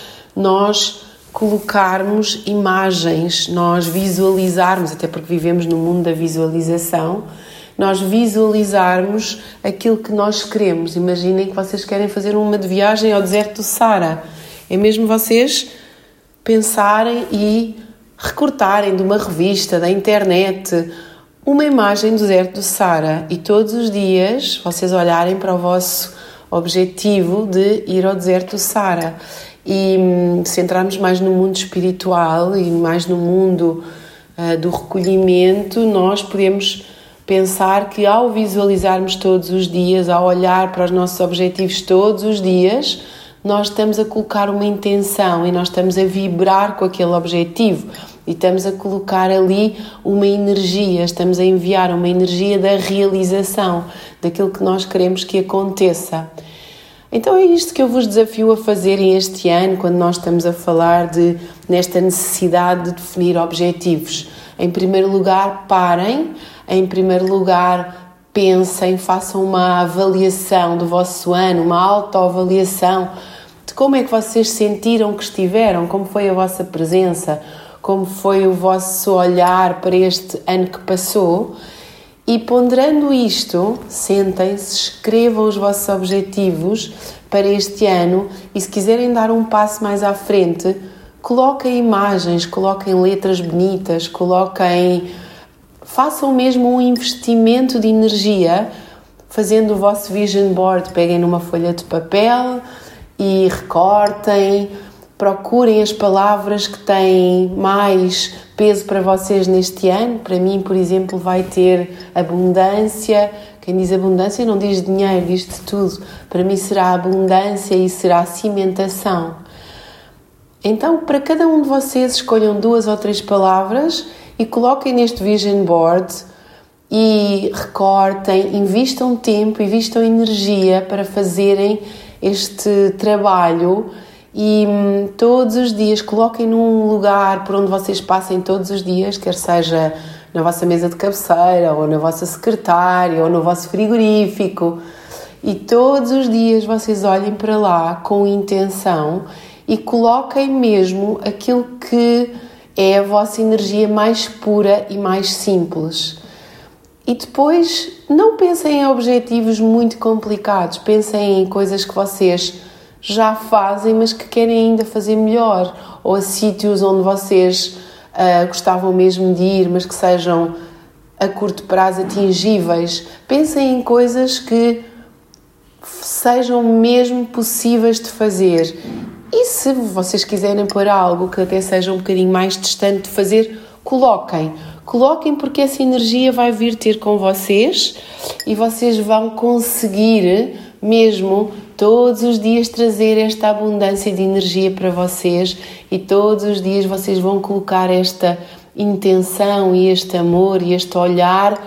nós colocarmos imagens, nós visualizarmos, até porque vivemos no mundo da visualização, nós visualizarmos aquilo que nós queremos. Imaginem que vocês querem fazer uma de viagem ao deserto do Saara. É mesmo vocês pensarem e recortarem de uma revista, da internet, uma imagem do deserto do Saara e todos os dias vocês olharem para o vosso objetivo de ir ao deserto do Saara. E se entrarmos mais no mundo espiritual e mais no mundo do recolhimento, nós podemos pensar que ao visualizarmos todos os dias, ao olhar para os nossos objetivos todos os dias, nós estamos a colocar uma intenção e nós estamos a vibrar com aquele objetivo e estamos a colocar ali uma energia, estamos a enviar uma energia da realização, daquilo que nós queremos que aconteça. Então é isto que eu vos desafio a fazerem este ano, quando nós estamos a falar nesta necessidade de definir objetivos. Em primeiro lugar, parem. Em primeiro lugar, pensem, façam uma avaliação do vosso ano, uma autoavaliação de como é que vocês sentiram que estiveram, como foi a vossa presença, como foi o vosso olhar para este ano que passou. E ponderando isto, sentem-se, escrevam os vossos objetivos para este ano e, se quiserem dar um passo mais à frente, coloquem imagens, coloquem letras bonitas, façam mesmo um investimento de energia fazendo o vosso vision board. Peguem numa folha de papel e recortem, procurem as palavras que têm mais peso para vocês neste ano. Para mim, por exemplo, vai ter abundância. Quem diz abundância não diz dinheiro, diz de tudo. Para mim será abundância e será cimentação. Então, para cada um de vocês, escolham 2 ou 3 palavras e coloquem neste vision board e recortem, invistam tempo, invistam energia para fazerem este trabalho. E todos os dias coloquem num lugar por onde vocês passem todos os dias, quer seja na vossa mesa de cabeceira, ou na vossa secretária, ou no vosso frigorífico, e todos os dias vocês olhem para lá com intenção e coloquem mesmo aquilo que é a vossa energia mais pura e mais simples. E depois não pensem em objetivos muito complicados, pensem em coisas que vocês já fazem, mas que querem ainda fazer melhor, ou a sítios onde vocês gostavam mesmo de ir, mas que sejam a curto prazo atingíveis. Pensem em coisas que sejam mesmo possíveis de fazer. E se vocês quiserem pôr algo que até seja um bocadinho mais distante de fazer, coloquem, porque essa energia vai vir ter com vocês e vocês vão conseguir mesmo todos os dias trazer esta abundância de energia para vocês, e todos os dias vocês vão colocar esta intenção e este amor e este olhar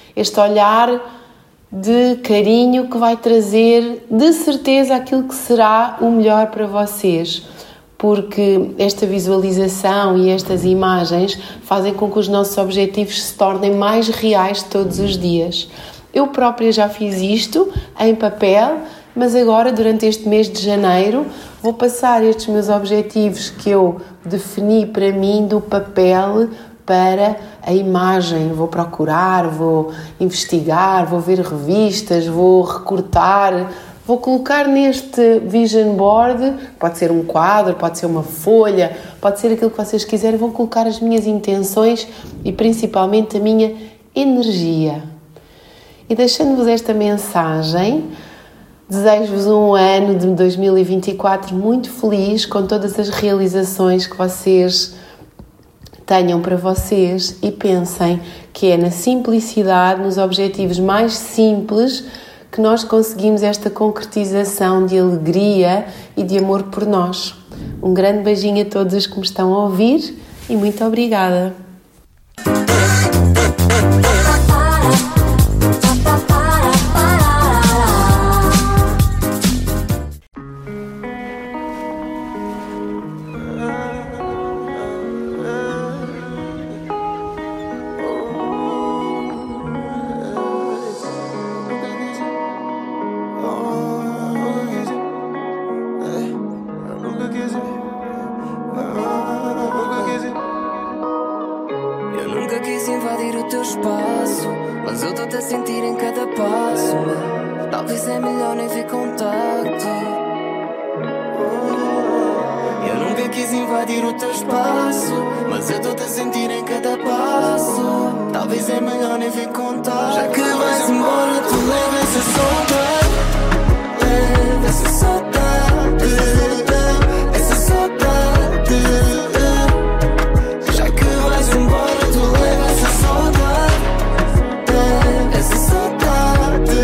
de carinho que vai trazer de certeza aquilo que será o melhor para vocês, porque esta visualização e estas imagens fazem com que os nossos objetivos se tornem mais reais todos os dias. Eu própria já fiz isto em papel, mas agora, durante este mês de janeiro, vou passar estes meus objetivos que eu defini para mim do papel para a imagem. Vou procurar, vou investigar, vou ver revistas, vou recortar, vou colocar neste vision board, pode ser um quadro, pode ser uma folha, pode ser aquilo que vocês quiserem, vou colocar as minhas intenções e principalmente a minha energia. E deixando-vos esta mensagem, desejo-vos um ano de 2024 muito feliz, com todas as realizações que vocês tenham para vocês, e pensem que é na simplicidade, nos objetivos mais simples, que nós conseguimos esta concretização de alegria e de amor por nós. Um grande beijinho a todos os que me estão a ouvir e muito obrigada. Talvez é melhor nem ver contacto. Eu nunca quis invadir o teu espaço, mas eu estou-te a sentir em cada passo. Talvez é melhor nem ver contato. Já que vais embora, tu leva essa saudade. Leva essa saudade. Essa saudade. Já que vais embora, tu leva essa saudade. Essa saudade.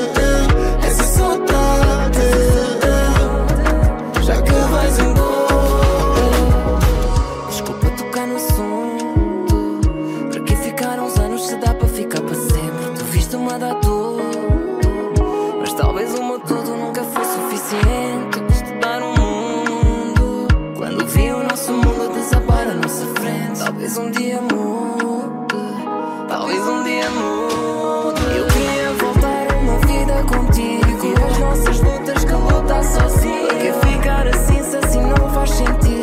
Mas talvez o meu tudo nunca foi suficiente para estudar o mundo. Quando vi o nosso mundo desabar à nossa frente, talvez um dia mude, talvez um dia mude. Eu queria voltar a uma vida contigo, e as nossas lutas que lutar sozinho. Para que ficar assim se assim não faz sentido?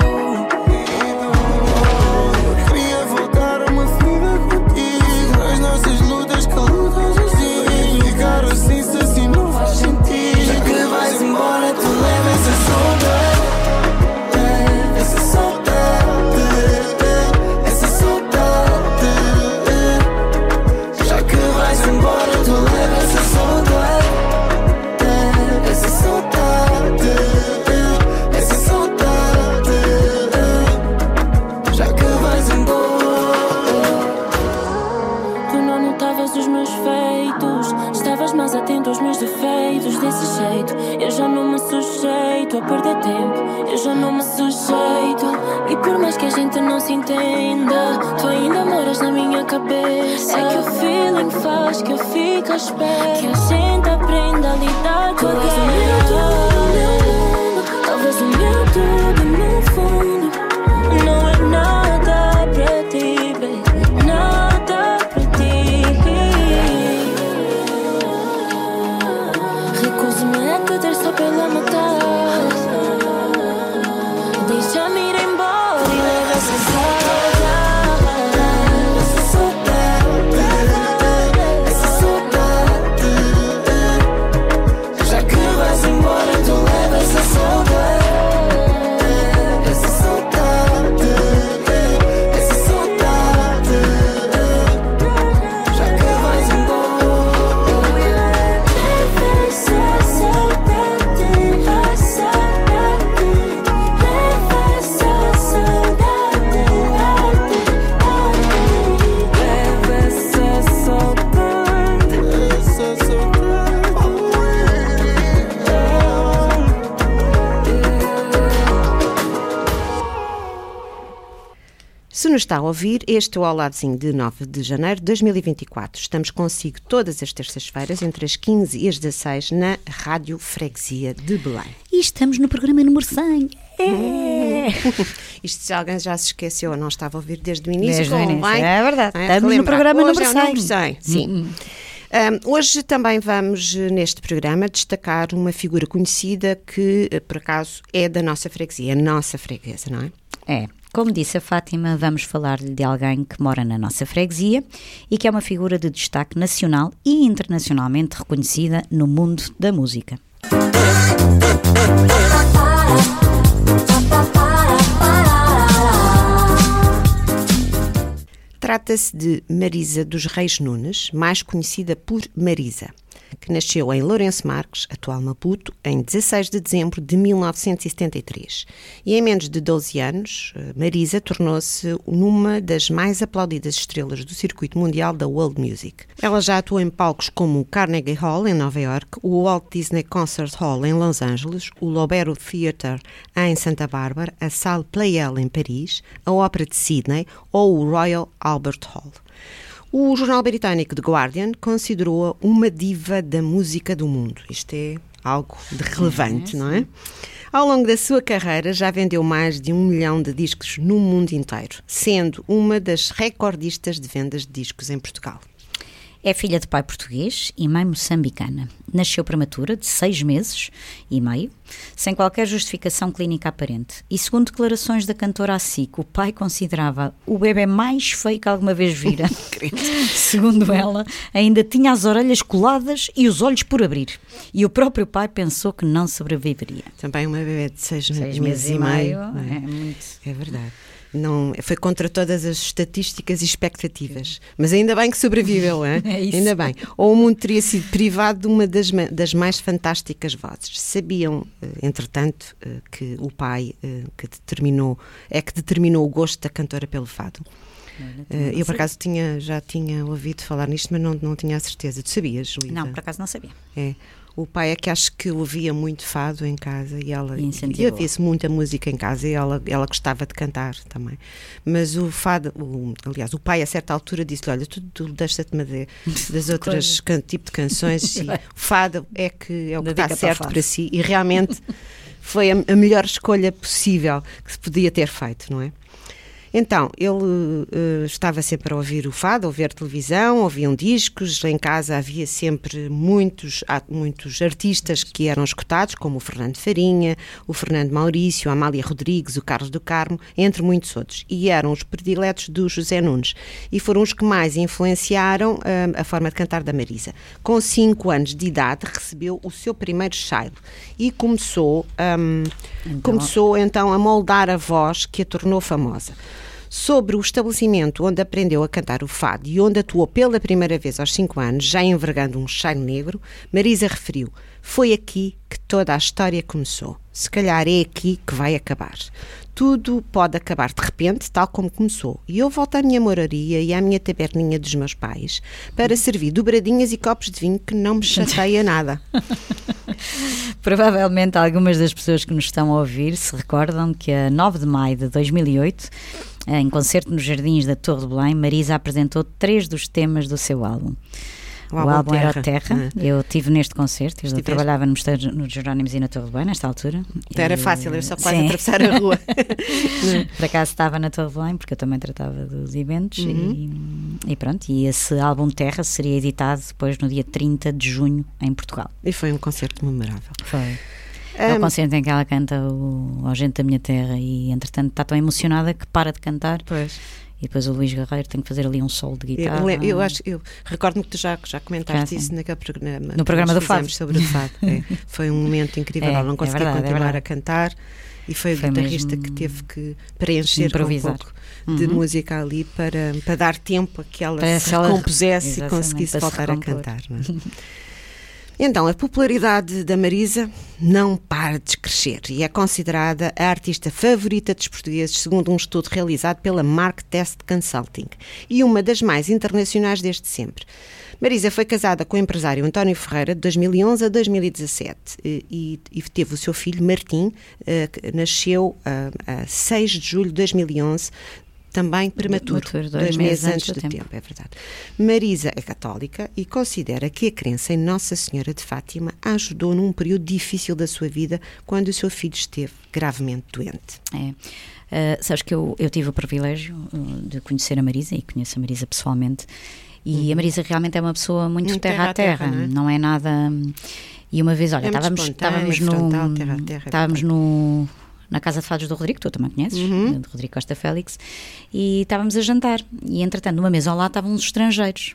Eu queria voltar a uma vida contigo, as nossas lutas que lutas sozinho. Ficar assim se assim não faz sentido. Já que vais embora, tu leva essa saudade. Essa saudade. Essa saudade. Já que vais embora, tu leva essa saudade. Essa saudade. Essa saudade. Já que vais embora. Tu não notavas os meus feitos, estavas mais atento aos meus defeitos. Desse jeito, eu já não me sujeito a perder tempo, eu já não me sujeito. E por mais que a gente não se entenda, tu ainda moras na minha cabeça. É que o feeling faz que eu fique à espera que a gente aprenda a lidar com talvez o meu tudo, talvez o meu tudo no fundo não é nada para ti, baby. Nada para ti. Recuso-me a te ter só pela metade. Deixa-me ir embora e leva essa saudade. Essa saudade. Essa saudade. Já Se nos está a ouvir, este é o Ao Ladozinho de 9 de janeiro de 2024. Estamos consigo todas as terças-feiras, entre as 15 e as 16, na Rádio Freguesia de Belém. E estamos no programa número 100. Isto, se alguém já se esqueceu ou não estava a ouvir desde o início, Desde o início, convém, é verdade. não é? Estamos no programa Hoje número 100. É o número 100, sim. Hoje também vamos, neste programa, destacar uma figura conhecida que, por acaso, é da nossa freguesia, a nossa freguesa, não é? É. Como disse a Fátima, vamos falar-lhe de alguém que mora na nossa freguesia e que é uma figura de destaque nacional e internacionalmente reconhecida no mundo da música. Trata-se de Marisa dos Reis Nunes, mais conhecida por Marisa, que nasceu em Lourenço Marques, atual Maputo, em 16 de dezembro de 1973. E em menos de 12 anos, Marisa tornou-se numa das mais aplaudidas estrelas do circuito mundial da World Music. Ela já atuou em palcos como o Carnegie Hall, em Nova York, o Walt Disney Concert Hall, em Los Angeles, o Lobero Theatre, em Santa Bárbara, a Salle Pleyel, em Paris, a Ópera de Sydney ou o Royal Albert Hall. O jornal britânico The Guardian considerou-a uma diva da música do mundo. Isto é algo de relevante, não é? Ao longo da sua carreira já vendeu mais de 1 milhão de discos no mundo inteiro, sendo uma das recordistas de vendas de discos em Portugal. É filha de pai português e mãe moçambicana. Nasceu prematura, de 6 meses e meio, sem qualquer justificação clínica aparente. E segundo declarações da cantora a si, que o pai considerava o bebê mais feio que alguma vez vira. Segundo ela, ainda tinha as orelhas coladas e os olhos por abrir. E o próprio pai pensou que não sobreviveria. Também uma bebê de 6 meses e meio. É verdade. Não, foi contra todas as estatísticas e expectativas. Mas ainda bem que sobreviveu, hein? É isso. Ainda bem. Ou o mundo teria sido privado de uma das mais fantásticas vozes. Sabiam, entretanto, que o pai que determinou o gosto da cantora pelo fado. Eu, por acaso, já tinha ouvido falar nisto, mas não tinha a certeza. Tu sabias, Luísa? Não, por acaso não sabia. É. O pai é que acho que ouvia muito fado em casa e havia-se muita música em casa e ela gostava de cantar também. Mas o fado, aliás, o pai a certa altura disse-lhe, olha, tu deixa-te-me das outras tipo de canções e o fado é o que está certo para si e realmente foi a melhor escolha possível que se podia ter feito, não é? Então, ele estava sempre a ouvir o fado, a ouvir televisão, ouviam discos, em casa havia sempre muitos artistas que eram escutados, como o Fernando Farinha, o Fernando Maurício, a Amália Rodrigues, o Carlos do Carmo, entre muitos outros. E eram os prediletos do José Nunes. E foram os que mais influenciaram a forma de cantar da Marisa. Com 5 anos de idade, recebeu o seu primeiro chaile e começou então a moldar a voz que a tornou famosa. Sobre o estabelecimento onde aprendeu a cantar o fado e onde atuou pela primeira vez aos 5 anos, já envergando um chaile negro, Marisa referiu: foi aqui que toda a história começou. Se calhar é aqui que vai acabar. Tudo pode acabar de repente, tal como começou. E eu volto à minha moraria e à minha taberninha dos meus pais para servir dobradinhas e copos de vinho que não me chateia nada. Provavelmente algumas das pessoas que nos estão a ouvir se recordam que a 9 de maio de 2008, em concerto nos Jardins da Torre de Belém, Marisa apresentou 3 dos temas do seu álbum. O álbum era o Terra. Eu estive neste concerto, eu trabalhava nos Jerónimos e na Torre de Belém, nesta altura. Então era fácil, eu só quase atravessar a rua. Por acaso estava na Torre de Belém, porque eu também tratava dos eventos. E pronto, e esse álbum Terra seria editado depois no dia 30 de junho em Portugal. E foi um concerto memorável. Foi. É o concerto em que ela canta Ó Gente da Minha Terra e entretanto está tão emocionada que para de cantar. Pois. E depois o Luís Guerreiro tem que fazer ali um solo de guitarra. Eu recordo-me que tu já comentaste isso naquele programa. No programa do Fado. Sobre o Fado. Foi um momento incrível. Ela não conseguia continuar a cantar e foi o guitarrista que teve que preencher um pouco de música ali para dar tempo a que ela se recompusesse e conseguisse voltar a cantar. Não é? Então, a popularidade da Marisa não para de crescer e é considerada a artista favorita dos portugueses, segundo um estudo realizado pela Mark Test Consulting, e uma das mais internacionais desde sempre. Marisa foi casada com o empresário António Ferreira de 2011 a 2017 e teve o seu filho Martim, que nasceu a 6 de julho de 2011, também prematuro, 2 meses antes do tempo, é verdade. Marisa é católica e considera que a crença em Nossa Senhora de Fátima a ajudou num período difícil da sua vida, quando o seu filho esteve gravemente doente. Sabes que eu tive o privilégio de conhecer a Marisa, e conheço a Marisa pessoalmente, e a Marisa realmente é uma pessoa muito terra a terra, não é nada... E uma vez, olha, estávamos na Casa de Fados do Rodrigo, tu também conheces, do Rodrigo Costa Félix, e estávamos a jantar, e entretanto numa mesa ao lado estavam uns estrangeiros,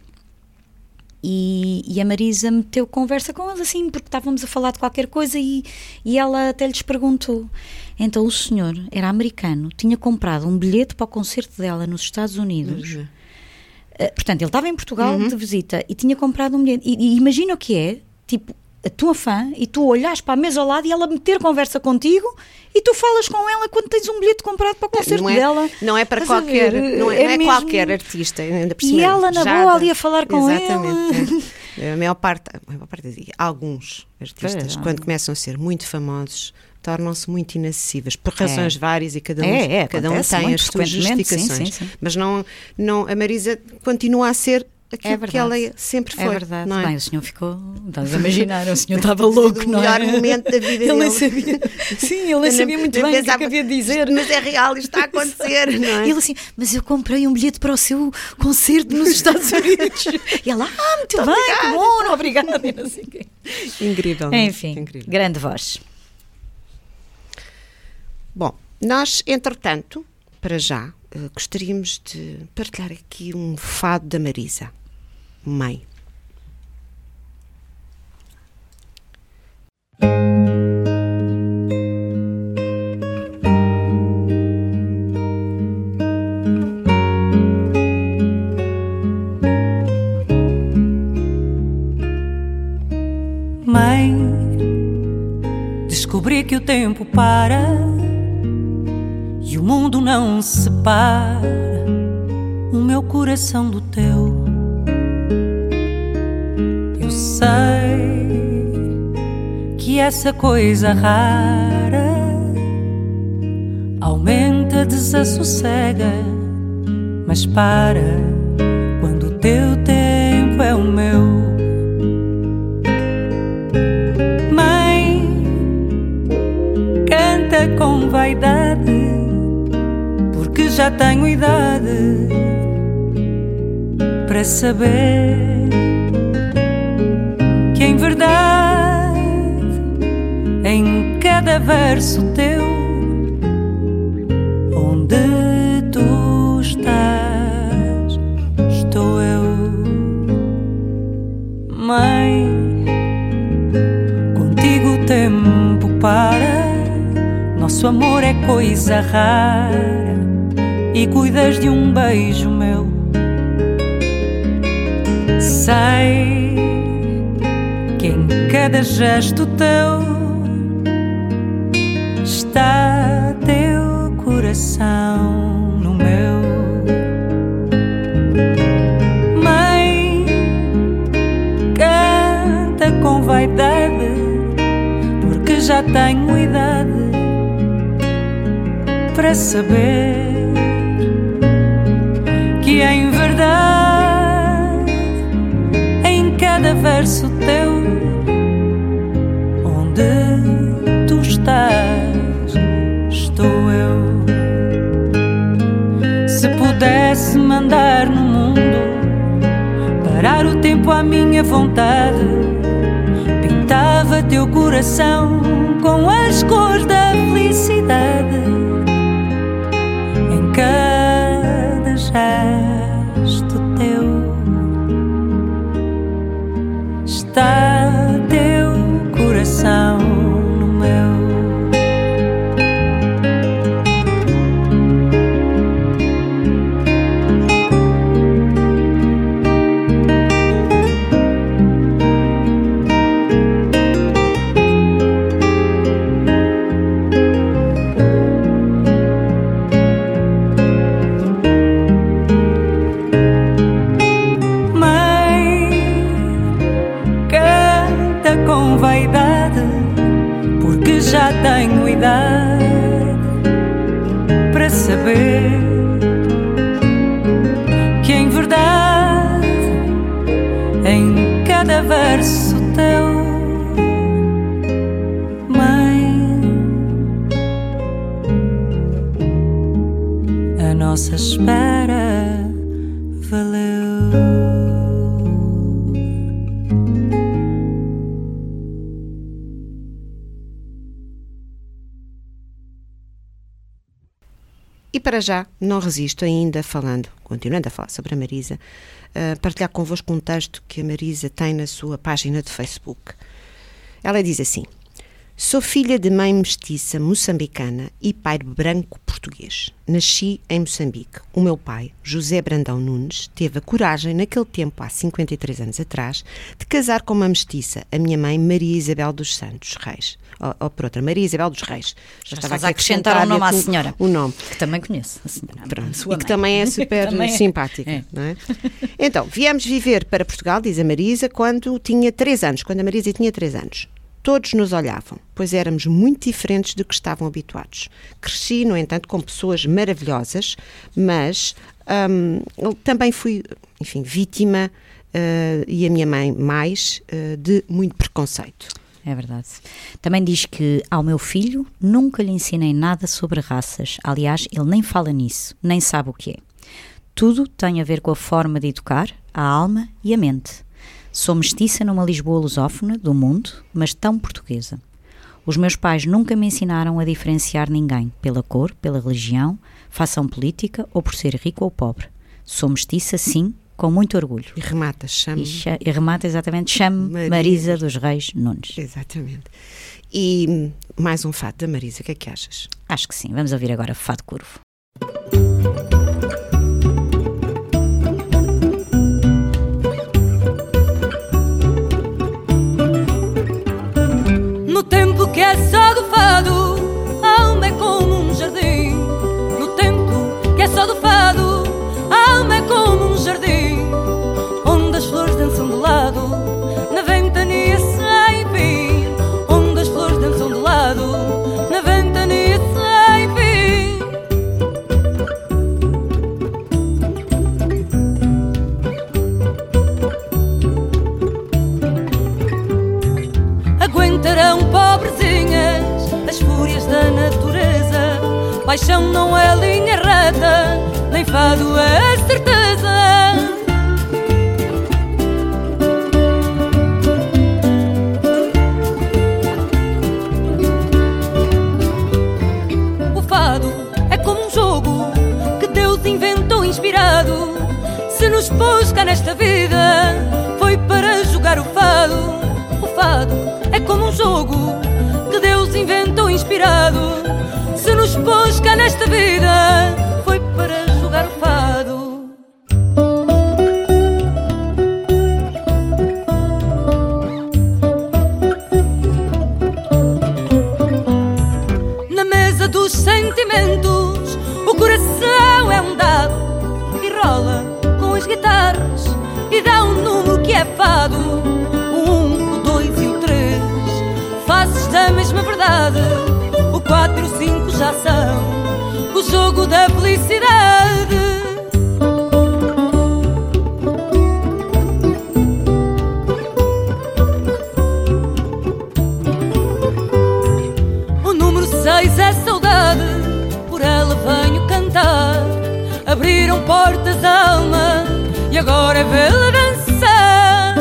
e a Marisa meteu conversa com eles assim, porque estávamos a falar de qualquer coisa, e ela até lhes perguntou. Então o senhor era americano, tinha comprado um bilhete para o concerto dela nos Estados Unidos. Portanto, ele estava em Portugal de visita e tinha comprado um bilhete, e imagina o que é, tipo, a tua fã, e tu olhas para a mesa ao lado e ela meter conversa contigo e tu falas com ela quando tens um bilhete comprado para o concerto dela. Não é para qualquer, não é mesmo, qualquer artista. Ainda por cima, e ela na boa ali a falar com exatamente, A maior parte, alguns artistas, quando começam a ser muito famosos, tornam-se muito inacessíveis, por razões várias, e cada um tem as suas justificações. Sim. Mas não, a Marisa continua a ser aquilo que ela sempre foi. É verdade. Não é? Bem, o senhor ficou... Estás a imaginar, o senhor estava louco, não é? O melhor momento da vida dele. Sabia. Sim, ele nem sabia muito bem o que havia de dizer. Mas é real, isto está a acontecer, não é? E ele assim, mas eu comprei um bilhete para o seu concerto nos Estados Unidos. E ela, muito bem, obrigada. Que bom, obrigada. Incrível. Enfim, incrível. Grande voz. Bom, nós, entretanto, para já, gostaríamos de partilhar aqui um fado da Marisa. Mãe. Mãe, descobri que o tempo para e o mundo não separa o meu coração do teu. Eu sei que essa coisa rara aumenta, desassossega, mas para quando o teu tempo é o meu. Mãe, canta com vaidade, porque já tenho idade para saber que em verdade, em cada verso teu, onde tu estás, estou eu. Mãe, contigo o tempo para, nosso amor é coisa rara e cuidas de um beijo meu. Sei que em cada gesto teu está teu coração no meu. Mãe, canta com vaidade, porque já tenho idade para saber que em verdade, em cada verso teu, onde tu estás, estou eu. Se pudesse mandar no mundo, parar o tempo à minha vontade, pintava teu coração com as cores da felicidade. Em cada gesto teu está teu coração no meu. Já tenho idade para saber universo teu. A nossa espera valeu. E para já, não resisto ainda continuando a falar sobre a Marisa, partilhar convosco um texto que a Marisa tem na sua página de Facebook. Ela diz assim: sou filha de mãe mestiça moçambicana e pai branco português. Nasci em Moçambique. O meu pai, José Brandão Nunes, teve a coragem, naquele tempo, há 53 anos atrás, de casar com uma mestiça, a minha mãe, Maria Isabel dos Santos Reis. Ou por outra, Maria Isabel dos Reis. Já estava a acrescentar o nome à senhora. O nome. Que também conheço, a senhora. Pronto. E que também é super simpática. É. Não é? Então, viemos viver para Portugal, diz a Marisa, quando tinha 3 anos, quando a Marisa tinha 3 anos. Todos nos olhavam, pois éramos muito diferentes do que estavam habituados. Cresci, no entanto, com pessoas maravilhosas, mas também fui, enfim, vítima, e a minha mãe mais, de muito preconceito. É verdade. Também diz que ao meu filho nunca lhe ensinei nada sobre raças. Aliás, ele nem fala nisso, nem sabe o que é. Tudo tem a ver com a forma de educar, a alma e a mente. Sou mestiça numa Lisboa lusófona do mundo, mas tão portuguesa. Os meus pais nunca me ensinaram a diferenciar ninguém pela cor, pela religião, facção política ou por ser rico ou pobre. Sou mestiça, sim, com muito orgulho. E remata, E remata exatamente, chame Marisa dos Reis Nunes. Exatamente. E mais um fado da Marisa, o que é que achas? Acho que sim. Vamos ouvir agora Fado Curvo. No tempo que é só do fado, a alma é como um jardim. No tempo que é só do fado, a alma é como um jardim, onde as flores dançam de lado, na ventania sem fim. Onde as flores dançam de lado, na ventania sem fim. Aguentarão, pobrezinhas, as fúrias da natureza. Paixão não é linha reta, nem fado é certeza. O fado é como um jogo que Deus inventou inspirado. Se nos pôs cá nesta vida, foi para jogar o fado. O fado é como um jogo que Deus inventou inspirado. Se nos pôs cá nesta vida, foi para jogar o fado. Na mesa dos sentimentos, o coração é um dado que rola com as guitarras e dá um número que é fado. O 1, o 2 e o 3, faces da mesma verdade. O 4 e o 5 já são o jogo da felicidade. O número 6 é saudade, por ela venho cantar. Abriram portas da alma e agora é vê-la dançar.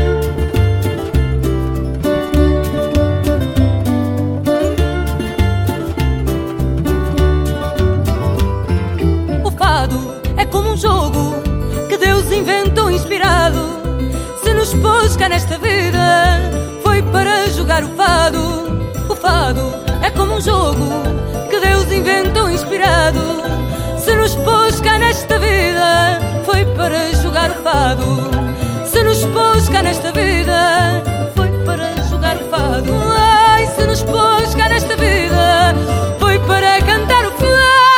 O fado é como um jogo que Deus inventou inspirado. Se nos pôs cá nesta vida, foi para jogar o fado. O fado é como um jogo que Deus inventou inspirado. Se nos pôs cá nesta vida, foi para jogar o fado. Se nos pôs cá nesta vida, foi para jogar o fado. Ai, se nos pôs cá nesta vida, foi para cantar o fado.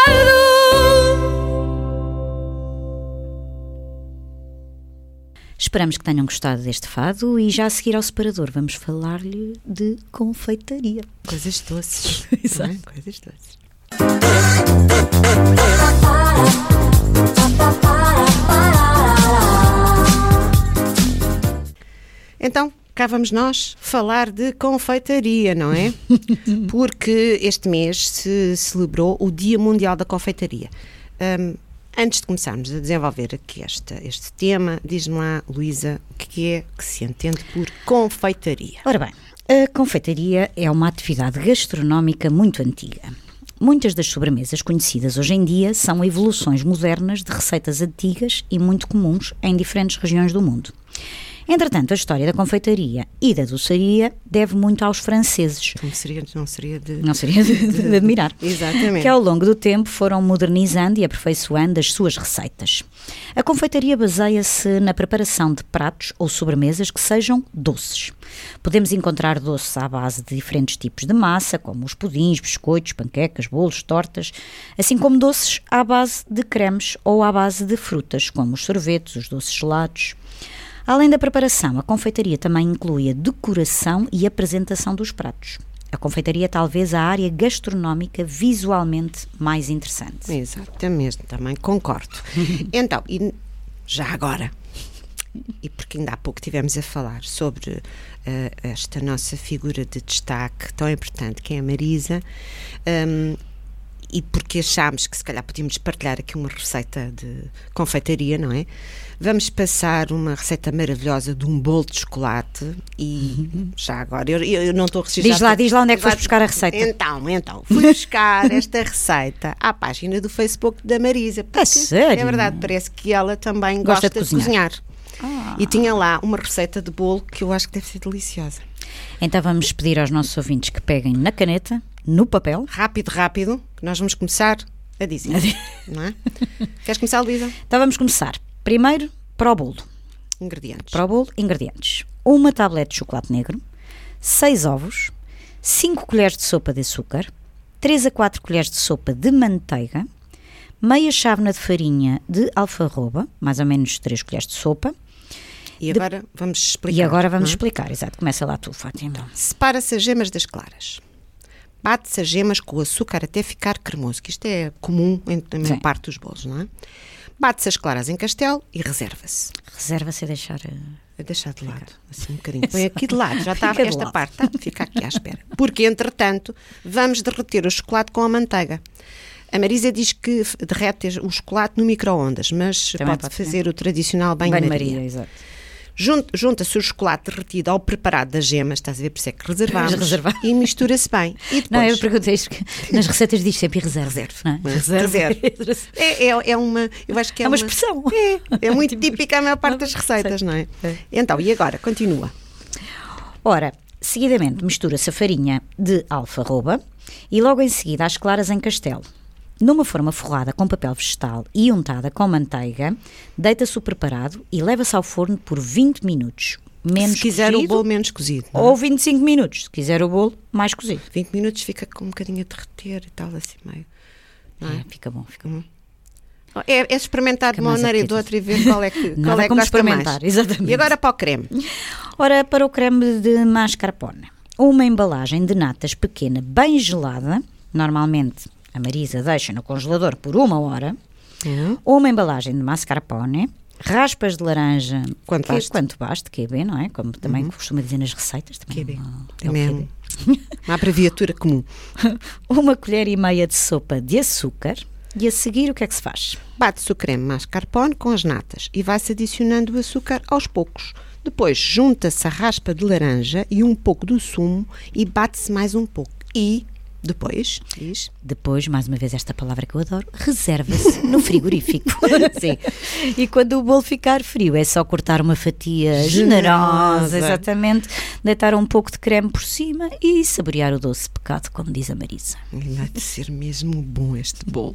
Esperamos que tenham gostado deste fado e já a seguir ao separador vamos falar-lhe de confeitaria. Coisas doces. Exato. Não é? Coisas doces. Então, cá vamos nós falar de confeitaria, não é? Porque este mês se celebrou o Dia Mundial da Confeitaria. Antes de começarmos a desenvolver aqui este tema, diz-me lá, Luísa, o que é que se entende por confeitaria? Ora bem, a confeitaria é uma atividade gastronómica muito antiga. Muitas das sobremesas conhecidas hoje em dia são evoluções modernas de receitas antigas e muito comuns em diferentes regiões do mundo. Entretanto, a história da confeitaria e da doçaria deve muito aos franceses. Não seria de admirar. Exatamente. Que ao longo do tempo foram modernizando e aperfeiçoando as suas receitas. A confeitaria baseia-se na preparação de pratos ou sobremesas que sejam doces. Podemos encontrar doces à base de diferentes tipos de massa, como os pudins, biscoitos, panquecas, bolos, tortas, assim como doces à base de cremes ou à base de frutas, como os sorvetes, os doces gelados. Além da preparação, a confeitaria também inclui a decoração e apresentação dos pratos. A confeitaria é talvez a área gastronómica visualmente mais interessante. Exatamente, também concordo. Então, e já agora, e porque ainda há pouco estivemos a falar sobre esta nossa figura de destaque tão importante que é a Marisa, e porque achámos que se calhar podíamos partilhar aqui uma receita de confeitaria, não é? Vamos passar uma receita maravilhosa de um bolo de chocolate e já agora, eu não estou a registrar... Diz lá onde é que foste buscar a receita. Então, fui buscar esta receita à página do Facebook da Marisa. A sério? É verdade, parece que ela também gosta de cozinhar. E tinha lá uma receita de bolo que eu acho que deve ser deliciosa. Então vamos pedir aos nossos ouvintes que peguem na caneta, no papel. Rápido, que nós vamos começar a dizer, não é? Queres começar, Luísa? Então vamos começar. Primeiro, para o bolo. Ingredientes. Para o bolo, ingredientes. 1 tablete de chocolate negro, 6 ovos, 5 colheres de sopa de açúcar, 3 a 4 colheres de sopa de manteiga, meia chávena de farinha de alfarroba, mais ou menos 3 colheres de sopa. E agora vamos explicar. E agora vamos explicar, exato. Começa lá tu, Fátima. Separa-se as gemas das claras. Bate-se as gemas com o açúcar até ficar cremoso, que isto é comum em maior parte dos bolos, não é? Bate-se as claras em castelo e reserva-se. Reserva-se a deixar... A deixar de lado, assim um bocadinho. Põe aqui de lado, já está esta parte, tá? Fica aqui à espera. Porque, entretanto, vamos derreter o chocolate com a manteiga. A Marisa diz que derrete o chocolate no micro-ondas, mas pode fazer o tradicional banho-maria. Exato. Junta-se o chocolate derretido ao preparado das gemas, estás a ver, por isso é que reservamos, e mistura-se bem. E depois... Não, eu perguntei isto, nas receitas diz sempre reserva. Reserva. É uma, eu acho que é uma expressão. É muito típica a maior parte das receitas, não é? Então, e agora? Continua. Ora, seguidamente mistura-se a farinha de alfarroba e logo em seguida as claras em castelo. Numa forma forrada com papel vegetal e untada com manteiga, deita-se o preparado e leva-se ao forno por 20 minutos. Menos se quiser cozido, o bolo menos cozido. Ou 25 minutos, se quiser o bolo mais cozido. 20 minutos fica com um bocadinho a derreter e tal, assim meio. Não é? Fica bom, fica bom. É experimentar de uma maneira e de outra e ver qual é que como gosta mais. Exatamente. E agora para o creme. Ora, para o creme de mascarpone, uma embalagem de natas pequena, bem gelada, normalmente a Marisa deixa no congelador por 1 hora, uma embalagem de mascarpone, raspas de laranja, quanto baste, QB, não é? Como também costuma dizer nas receitas. Também QB. Uma abreviatura comum. 1 colher e meia de sopa de açúcar e a seguir o que é que se faz? Bate-se o creme mascarpone com as natas e vai-se adicionando o açúcar aos poucos. Depois junta-se a raspa de laranja e um pouco do sumo e bate-se mais um pouco. E... Depois, mais uma vez esta palavra que eu adoro, reserva-se no frigorífico. Sim. E quando o bolo ficar frio é só cortar uma fatia generosa, exatamente, deitar um pouco de creme por cima e saborear o doce pecado, como diz a Marisa. Vai ser mesmo bom este bolo.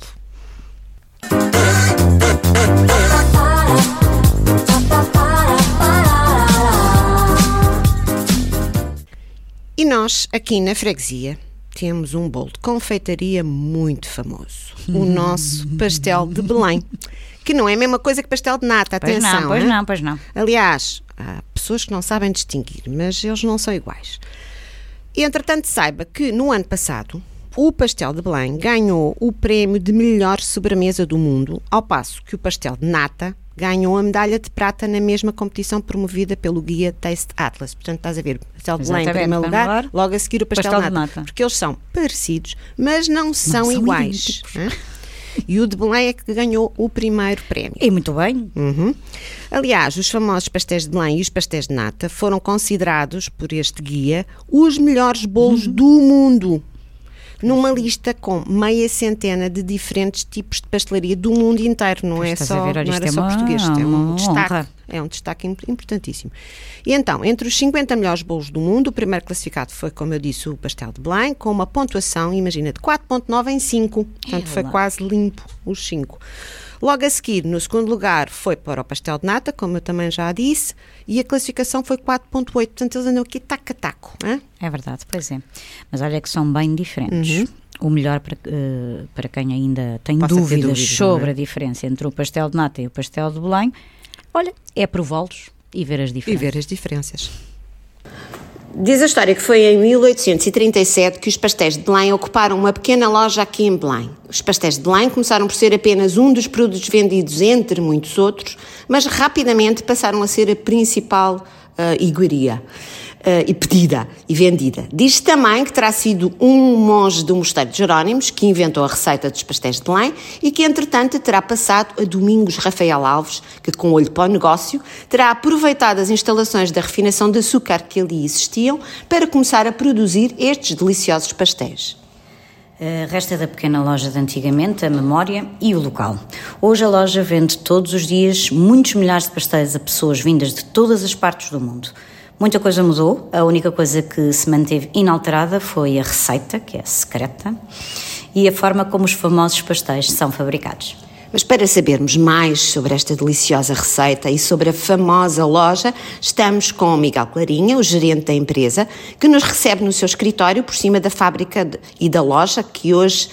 E nós, aqui na freguesia, temos um bolo de confeitaria muito famoso. O nosso pastel de Belém. Que não é a mesma coisa que pastel de nata, atenção. Pois não. Aliás, há pessoas que não sabem distinguir, mas eles não são iguais. E, entretanto, saiba que no ano passado o pastel de Belém ganhou o prémio de melhor sobremesa do mundo, ao passo que o pastel de nata ganhou a medalha de prata na mesma competição promovida pelo guia Taste Atlas. Portanto, estás a ver, o pastel de Belém em primeiro lugar, logo a seguir o pastel de nata. Porque eles são parecidos, mas não são iguais. E o de Belém é que ganhou o primeiro prémio. E muito bem. Aliás, os famosos pastéis de Belém e os pastéis de nata foram considerados por este guia os melhores bolos do mundo, numa lista com meia centena de diferentes tipos de pastelaria do mundo inteiro, não era só português, é um destaque importantíssimo. E então, entre os 50 melhores bolos do mundo, o primeiro classificado foi, como eu disse, o pastel de Belém, com uma pontuação, imagina, de 4.9 em 5, portanto foi quase limpo os 5. Logo a seguir, no segundo lugar, foi para o pastel de nata, como eu também já disse, e a classificação foi 4.8, portanto eles andam aqui taco a taco. É verdade, pois é. Mas olha que são bem diferentes. O melhor para quem ainda tem dúvidas sobre a diferença entre o pastel de nata e o pastel de Belém, olha, é prová-los e ver as diferenças. Diz a história que foi em 1837 que os pastéis de Belém ocuparam uma pequena loja aqui em Belém. Os pastéis de Belém começaram por ser apenas um dos produtos vendidos entre muitos outros, mas rapidamente passaram a ser a principal iguaria e pedida e vendida. Diz-se também que terá sido um monge do mosteiro de Jerónimos que inventou a receita dos pastéis de Belém e que, entretanto, terá passado a Domingos Rafael Alves, que, com olho para o negócio, terá aproveitado as instalações da refinação de açúcar que ali existiam para começar a produzir estes deliciosos pastéis. Resta da pequena loja de antigamente a memória e o local. Hoje a loja vende todos os dias muitos milhares de pastéis a pessoas vindas de todas as partes do mundo. Muita coisa mudou, a única coisa que se manteve inalterada foi a receita, que é secreta, e a forma como os famosos pastéis são fabricados. Mas para sabermos mais sobre esta deliciosa receita e sobre a famosa loja, estamos com o Miguel Clarinha, o gerente da empresa, que nos recebe no seu escritório por cima da fábrica e da loja que hoje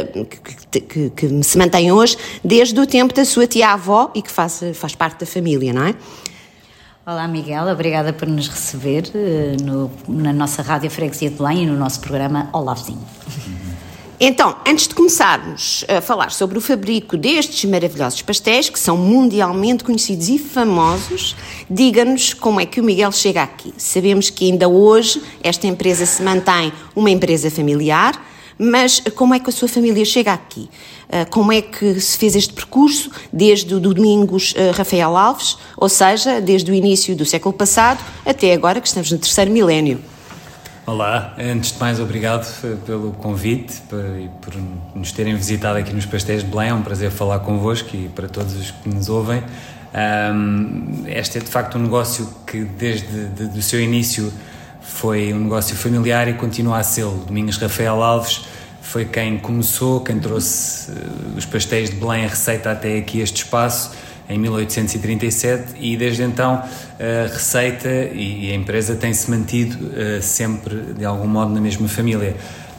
que se mantém hoje desde o tempo da sua tia-avó e que faz parte da família, não é? Olá Miguel, obrigada por nos receber na nossa Rádio Freguesia de Belém e no nosso programa Olá Vizinho. Então, antes de começarmos a falar sobre o fabrico destes maravilhosos pastéis, que são mundialmente conhecidos e famosos, diga-nos como é que o Miguel chega aqui. Sabemos que ainda hoje esta empresa se mantém uma empresa familiar, mas como é que a sua família chega aqui? Como é que se fez este percurso desde o Domingos Rafael Alves, ou seja, desde o início do século passado até agora que estamos no 3º milénio? Olá, antes de mais obrigado pelo convite e por nos terem visitado aqui nos Pastéis de Belém. É um prazer falar convosco e para todos os que nos ouvem. Este é de facto um negócio que desde o seu início foi um negócio familiar e continua a ser. Domingos Rafael Alves foi quem começou, quem trouxe os Pastéis de Belém, a receita até aqui este espaço, em 1837, e desde então a receita e a empresa têm-se mantido sempre, de algum modo, na mesma família.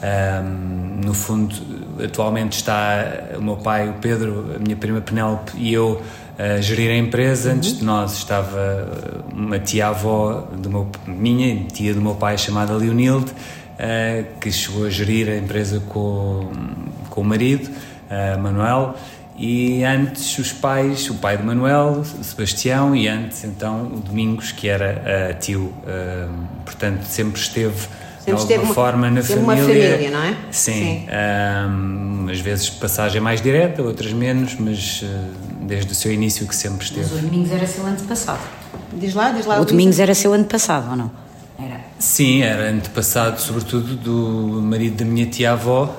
No fundo, atualmente está o meu pai, o Pedro, a minha prima Penélope e eu a gerir a empresa. Antes de nós estava uma tia-avó, minha tia do meu pai, chamada Leonilde, que chegou a gerir a empresa com o marido, Manuel. E antes os pais, o pai de Manuel, Sebastião, e antes então o Domingos, que era tio, portanto sempre esteve de alguma forma na família. Uma família, não é? Sim. Às vezes passagem mais direta, outras menos, mas desde o seu início que sempre esteve. Mas o Domingos era seu antepassado. Diz lá. O Domingos era seu antepassado, ou não? Era. Sim, era antepassado sobretudo do marido da minha tia-avó,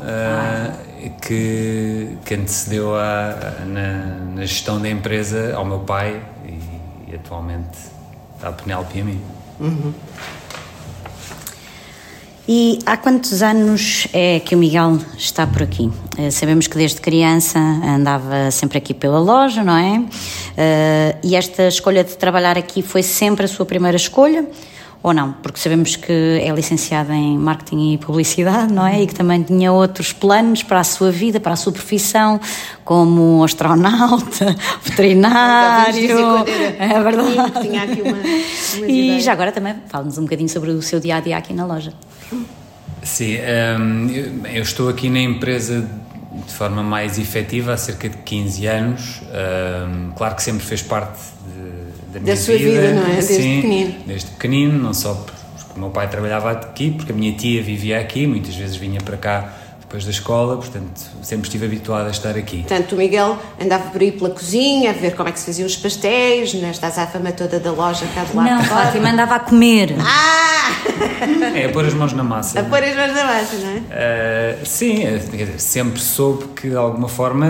que antecedeu na gestão da empresa ao meu pai e atualmente à Penélope e a mim. E há quantos anos é que o Miguel está por aqui? Sabemos que desde criança andava sempre aqui pela loja, não é? E esta escolha de trabalhar aqui foi sempre a sua primeira escolha? Ou não? Porque sabemos que é licenciada em Marketing e Publicidade, não é? E que também tinha outros planos para a sua vida, para a sua profissão, como astronauta, veterinário. É verdade. Tinha aqui uma e ideia. já agora também fala-nos um bocadinho sobre o seu dia-a-dia aqui na loja. Sim, eu estou aqui na empresa de forma mais efetiva há cerca de 15 anos. Claro que sempre fez parte da minha sua vida, não é? Desde pequenino. Desde pequenino, não só porque o meu pai trabalhava aqui, porque a minha tia vivia aqui, muitas vezes vinha para cá depois da escola, portanto sempre estive habituado a estar aqui. Portanto, o Miguel andava por aí pela cozinha, a ver como é que se faziam os pastéis, nesta azáfama toda da loja cá de lá. Não, Fátima andava a comer. É, a pôr as mãos na massa. A pôr as mãos na massa, não é? Sim, quer dizer, sempre soube que de alguma forma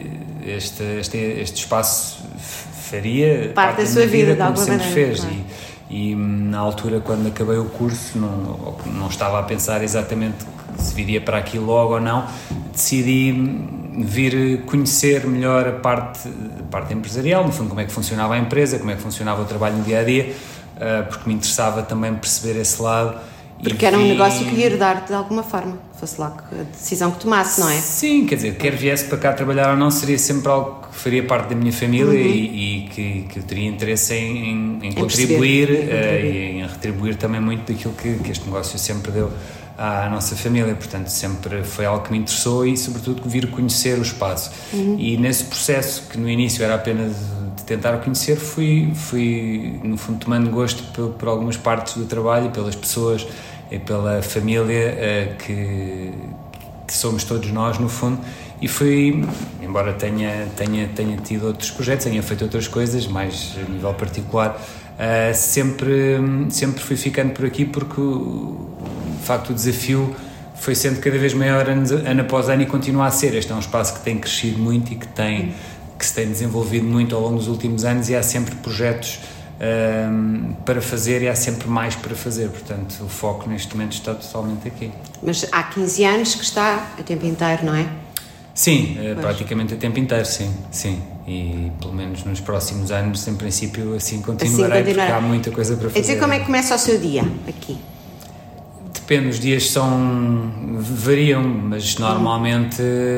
este espaço faria parte da sua vida, de como alguma sempre maneira, fez. claro. E na altura, quando acabei o curso, não estava a pensar exatamente se viria para aqui logo ou não. Decidi vir conhecer melhor a parte empresarial, no fundo, como é que funcionava a empresa, como é que funcionava o trabalho no dia-a-dia, porque me interessava também perceber esse lado. Porque era um negócio que ia herdar de alguma forma, fosse lá a decisão que tomasse, não é? Sim, quer dizer, quer viesse para cá trabalhar ou não, seria sempre algo que faria parte da minha família e que eu teria interesse em contribuir e em retribuir também muito daquilo que este negócio sempre deu à nossa família. Portanto, sempre foi algo que me interessou e, sobretudo, vir conhecer o espaço. E nesse processo, que no início era apenas de tentar conhecer, fui no fundo, tomando gosto por algumas partes do trabalho, pelas pessoas e pela família que somos todos nós, no fundo. E fui, embora tenha tido outros projetos, tenha feito outras coisas, mais a nível particular, sempre fui ficando por aqui porque de facto o desafio foi sendo cada vez maior ano após ano e continua a ser. Este é um espaço que tem crescido muito e que se tem desenvolvido muito ao longo dos últimos anos e há sempre projetos para fazer e há sempre mais para fazer, portanto o foco neste momento está totalmente aqui. Mas há 15 anos que está a tempo inteiro, não é? Sim, praticamente a tempo inteiro, sim. E pelo menos nos próximos anos, em princípio, assim continuarei, porque há muita coisa para fazer. Quer dizer, como é que começa o seu dia aqui? Depende, os dias variam, mas normalmente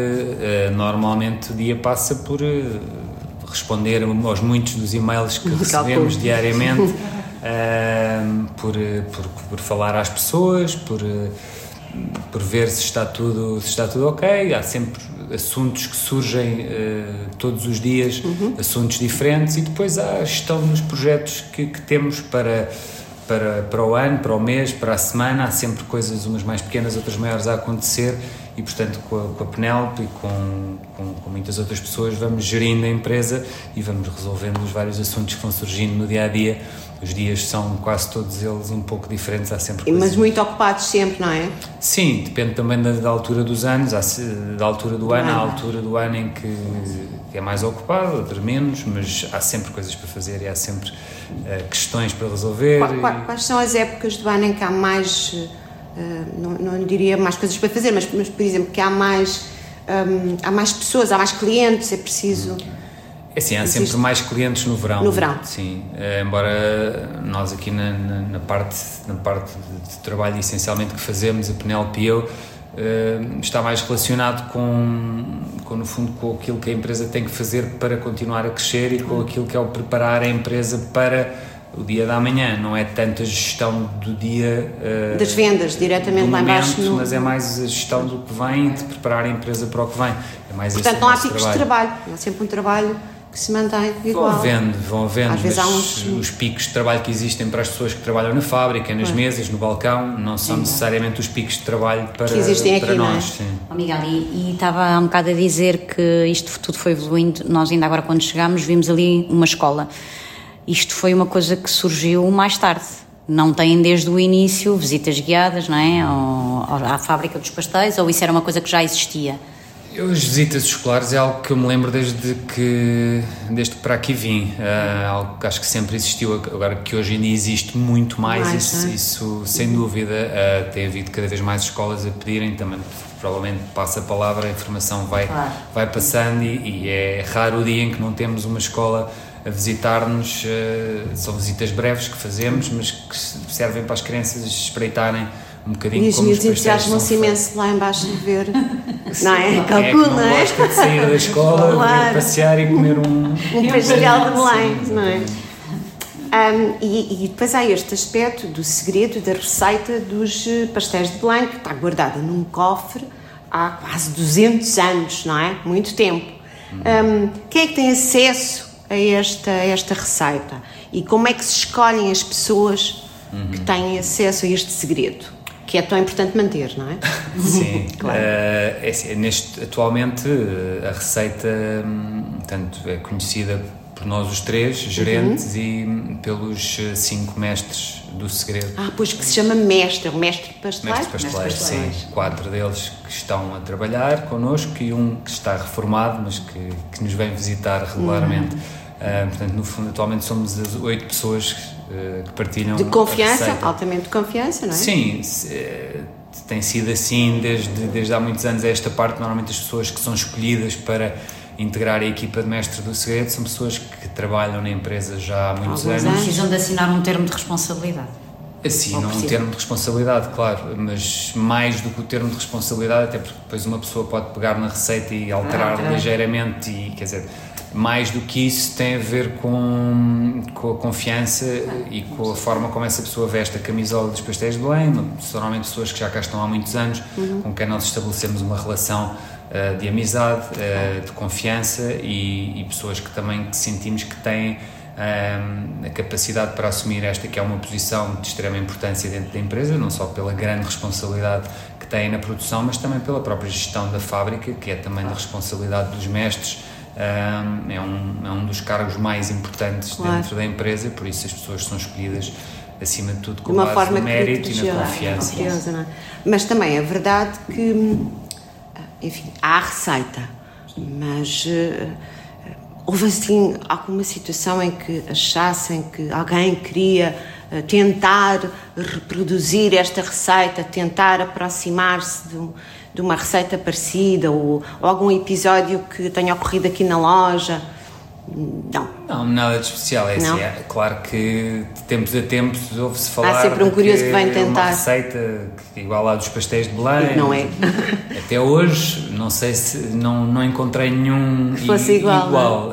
o dia passa por responder aos muitos dos e-mails que recebemos diariamente, por falar às pessoas, por ver se está tudo ok. Há sempre assuntos que surgem todos os dias, assuntos diferentes, e depois há a gestão dos projetos que temos para o ano, para o mês, para a semana. Há sempre coisas, umas mais pequenas, outras maiores a acontecer, e portanto com a Penélope e com muitas outras pessoas vamos gerindo a empresa e vamos resolvendo os vários assuntos que vão surgindo no dia-a-dia. Os dias são quase todos eles um pouco diferentes, há sempre coisas. Mas muito ocupados sempre, não é? Sim, depende também da altura dos anos, da altura do ano. Há a altura do ano em que é mais ocupado, outra menos, mas há sempre coisas para fazer e há sempre questões para resolver. Quais são as épocas do ano em que há mais, não diria mais coisas para fazer, mas por exemplo, que há mais pessoas, há mais clientes, é preciso... É assim, há sempre mais clientes no verão. No verão. Sim, embora nós aqui na parte de trabalho essencialmente que fazemos, a Penélope e eu, está mais relacionado no fundo, com aquilo que a empresa tem que fazer para continuar a crescer e com aquilo que é o preparar a empresa para o dia da manhã. Não é tanto a gestão do dia... das vendas, diretamente lá embaixo. Mas é mais a gestão do que vem e de preparar a empresa para o que vem. É mais. Portanto, não há picos de trabalho. Há sempre um trabalho que se mantém igual. Vão havendo, às vezes mas os picos de trabalho que existem para as pessoas que trabalham na fábrica, nas mesas, no balcão, não são necessariamente os picos de trabalho para nós. Não é? Oh, Miguel, e estava há um bocado a dizer que isto tudo foi evoluindo. Nós ainda agora, quando chegámos, vimos ali uma escola. Isto foi uma coisa que surgiu mais tarde. Não têm desde o início visitas guiadas, não é? À fábrica dos pastéis, ou isso era uma coisa que já existia? As visitas escolares é algo que eu me lembro desde que para aqui vim, algo que acho que sempre existiu, agora que hoje em dia existe muito mais, isso sem dúvida. Tem havido cada vez mais escolas a pedirem também, provavelmente passa a palavra, a informação vai passando e é raro o dia em que não temos uma escola a visitar-nos. São visitas breves que fazemos, mas que servem para as crianças espreitarem um bocadinho e como os pastéis entusiasmam-se imenso lá embaixo de ver, não é? Calculo, não é? Gosta de sair da escola, claro, ir passear e comer um pastel de Belém, não é? E depois há este aspecto do segredo da receita dos pastéis de Belém, que está guardada num cofre há quase 200 anos, não é? Muito tempo. Quem é que tem acesso a esta receita? E como é que se escolhem as pessoas que têm acesso a este segredo? Que é tão importante manter, não é? Sim, claro. Atualmente a receita portanto, é conhecida por nós os 3 gerentes e pelos 5 mestres do segredo. Pois que se chama mestre pasteleiro? Mestre pasteleiro, sim. 4 deles que estão a trabalhar connosco e um que está reformado, mas que nos vem visitar regularmente. Portanto, no fundo, atualmente somos as 8 pessoas que partilham de confiança, a receita. altamente de confiança, não é? Sim, tem sido assim desde há muitos anos. Esta parte, normalmente as pessoas que são escolhidas para integrar a equipa de mestre do segredo são pessoas que trabalham na empresa já há muitos anos. Precisam de assinar um termo de responsabilidade. Assinam um termo de responsabilidade, claro, mas mais do que o termo de responsabilidade, até porque depois uma pessoa pode pegar na receita e alterar ligeiramente, e quer dizer, mais do que isso tem a ver com a confiança e com a forma como essa pessoa veste a camisola dos pastéis de Belém. São normalmente pessoas que já cá estão há muitos anos, com quem nós estabelecemos uma relação de amizade, de confiança, e pessoas que também sentimos que têm a capacidade para assumir esta que é uma posição de extrema importância dentro da empresa, não só pela grande responsabilidade que têm na produção, mas também pela própria gestão da fábrica, que é também da responsabilidade dos mestres. É um dos cargos mais importantes dentro da empresa, por isso as pessoas são escolhidas acima de tudo com base no mérito e na confiança. Não é? Mas também é verdade que, enfim, há a receita, mas houve assim alguma situação em que achassem que alguém queria tentar reproduzir esta receita, tentar aproximar-se de uma receita parecida, ou algum episódio que tenha ocorrido aqui na loja? Não, nada de especial. Assim, é claro que de tempos a tempos ouve-se falar. Há sempre um curioso que vem tentar. Uma receita igual à dos pastéis de Belém. Não é? Até hoje, não sei se não encontrei nenhum que fosse igual.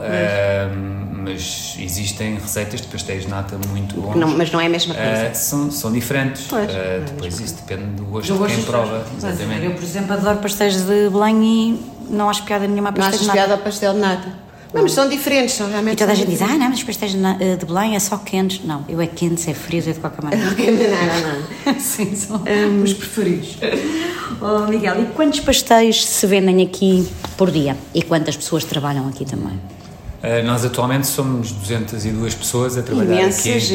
Mas existem receitas de pastéis de nata muito bons. Mas não é a mesma coisa. São diferentes. Depois isso depende do gosto de quem prova. Exatamente. Eu, por exemplo, adoro pastéis de Belém e não acho piada nenhuma a pastéis de nata. Não achas piada ao pastel de nata? Mas são diferentes, são realmente. E toda a gente diz, não, mas os pastéis de Belém é só quentes. Não, eu é quentes, é frios, é de qualquer maneira. Não. Sim, são os preferidos. Miguel, e quantos pastéis se vendem aqui por dia? E quantas pessoas trabalham aqui também? Nós atualmente somos 202 pessoas a trabalhar aqui. Imensa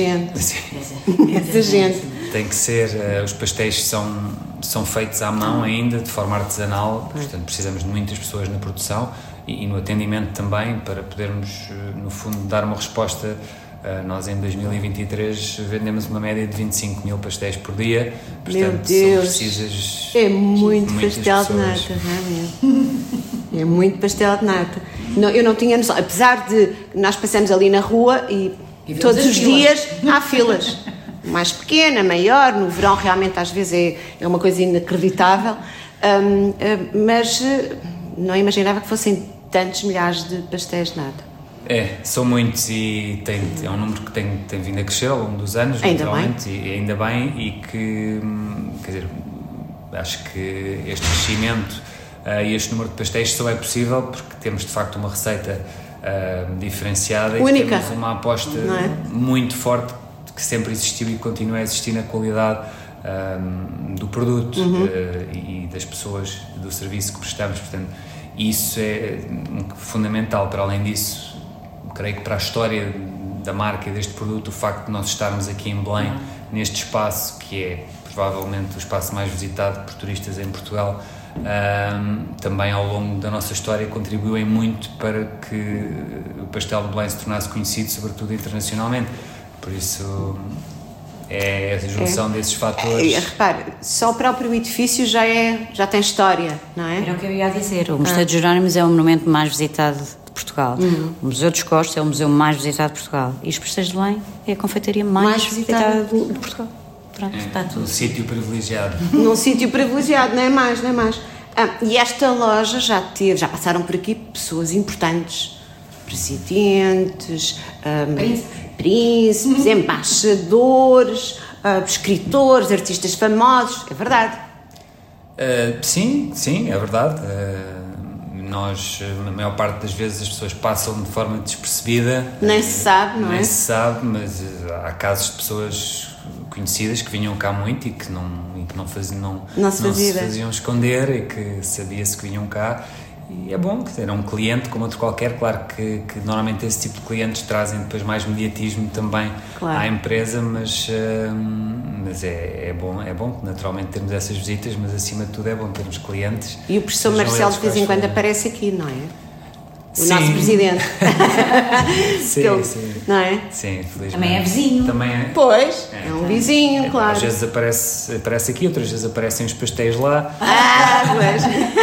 gente. Tem que ser, os pastéis são feitos à mão ainda, de forma artesanal, portanto precisamos de muitas pessoas na produção e no atendimento também, para podermos, no fundo, dar uma resposta. Nós em 2023 vendemos uma média de 25 mil pastéis por dia, portanto meu Deus, são precisas é muito pastel de nata, é muito pastel de nata. Não, eu não tinha noção, apesar de nós passamos ali na rua e todos os dias há filas, mais pequena, maior, no verão realmente às vezes é uma coisa inacreditável, mas não imaginava que fossem tantos milhares de pastéis de nata. São muitos e é um número que tem vindo a crescer ao longo dos anos, naturalmente, e ainda bem, e que, quer dizer, acho que este crescimento e este número de pastéis só é possível porque temos de facto uma receita diferenciada, única, e temos uma aposta muito forte que sempre existiu e continua a existir na qualidade do produto e das pessoas, do serviço que prestamos, portanto isso é fundamental. Para além disso, creio que para a história da marca e deste produto, o facto de nós estarmos aqui em Belém, neste espaço que é provavelmente o espaço mais visitado por turistas em Portugal, também ao longo da nossa história contribuem muito para que o pastel de Belém se tornasse conhecido, sobretudo internacionalmente. Por isso é a junção desses fatores. Repare, só o próprio edifício já tem história, não é? Era o que eu ia dizer. O Mosteiro de Jerónimos é o monumento mais visitado de Portugal. O Museu dos Costos é o museu mais visitado de Portugal. E os pastéis de Belém é a confeitaria mais visitada de Portugal. Pronto, está tudo. Um sítio privilegiado. Num sítio privilegiado, não é mais. E esta loja já passaram por aqui pessoas importantes, presidentes, príncipes, embaixadores, escritores, artistas famosos, é verdade. Sim, é verdade. Nós, a maior parte das vezes, as pessoas passam de forma despercebida. Nem se sabe, não é? Nem se sabe, mas há casos de pessoas conhecidas que vinham cá muito e que não se faziam esconder e que sabia-se que vinham cá. E é bom, era um cliente como outro qualquer. Claro que normalmente esse tipo de clientes trazem depois mais mediatismo também à empresa, mas é bom naturalmente termos essas visitas, mas acima de tudo é bom termos clientes. E o professor Marcelo de vez em quando aparece aqui, não é? O nosso presidente. Sim. Não é? Sim, felizmente. Também é vizinho. Também é. Pois, é um vizinho, claro. Às vezes aparece aqui, outras vezes aparecem os pastéis lá. Pois.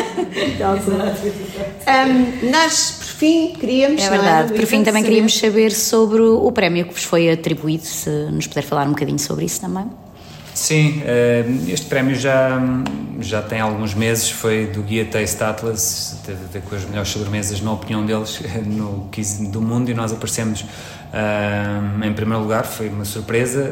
Nós, por fim, queríamos... É verdade, por fim também queríamos saber sobre o prémio que vos foi atribuído, se nos puder falar um bocadinho sobre isso também. Sim, este prémio já tem alguns meses, foi do Guia Taste Atlas, com as melhores sobremesas na opinião deles no quiz do mundo, e nós aparecemos em primeiro lugar. Foi uma surpresa,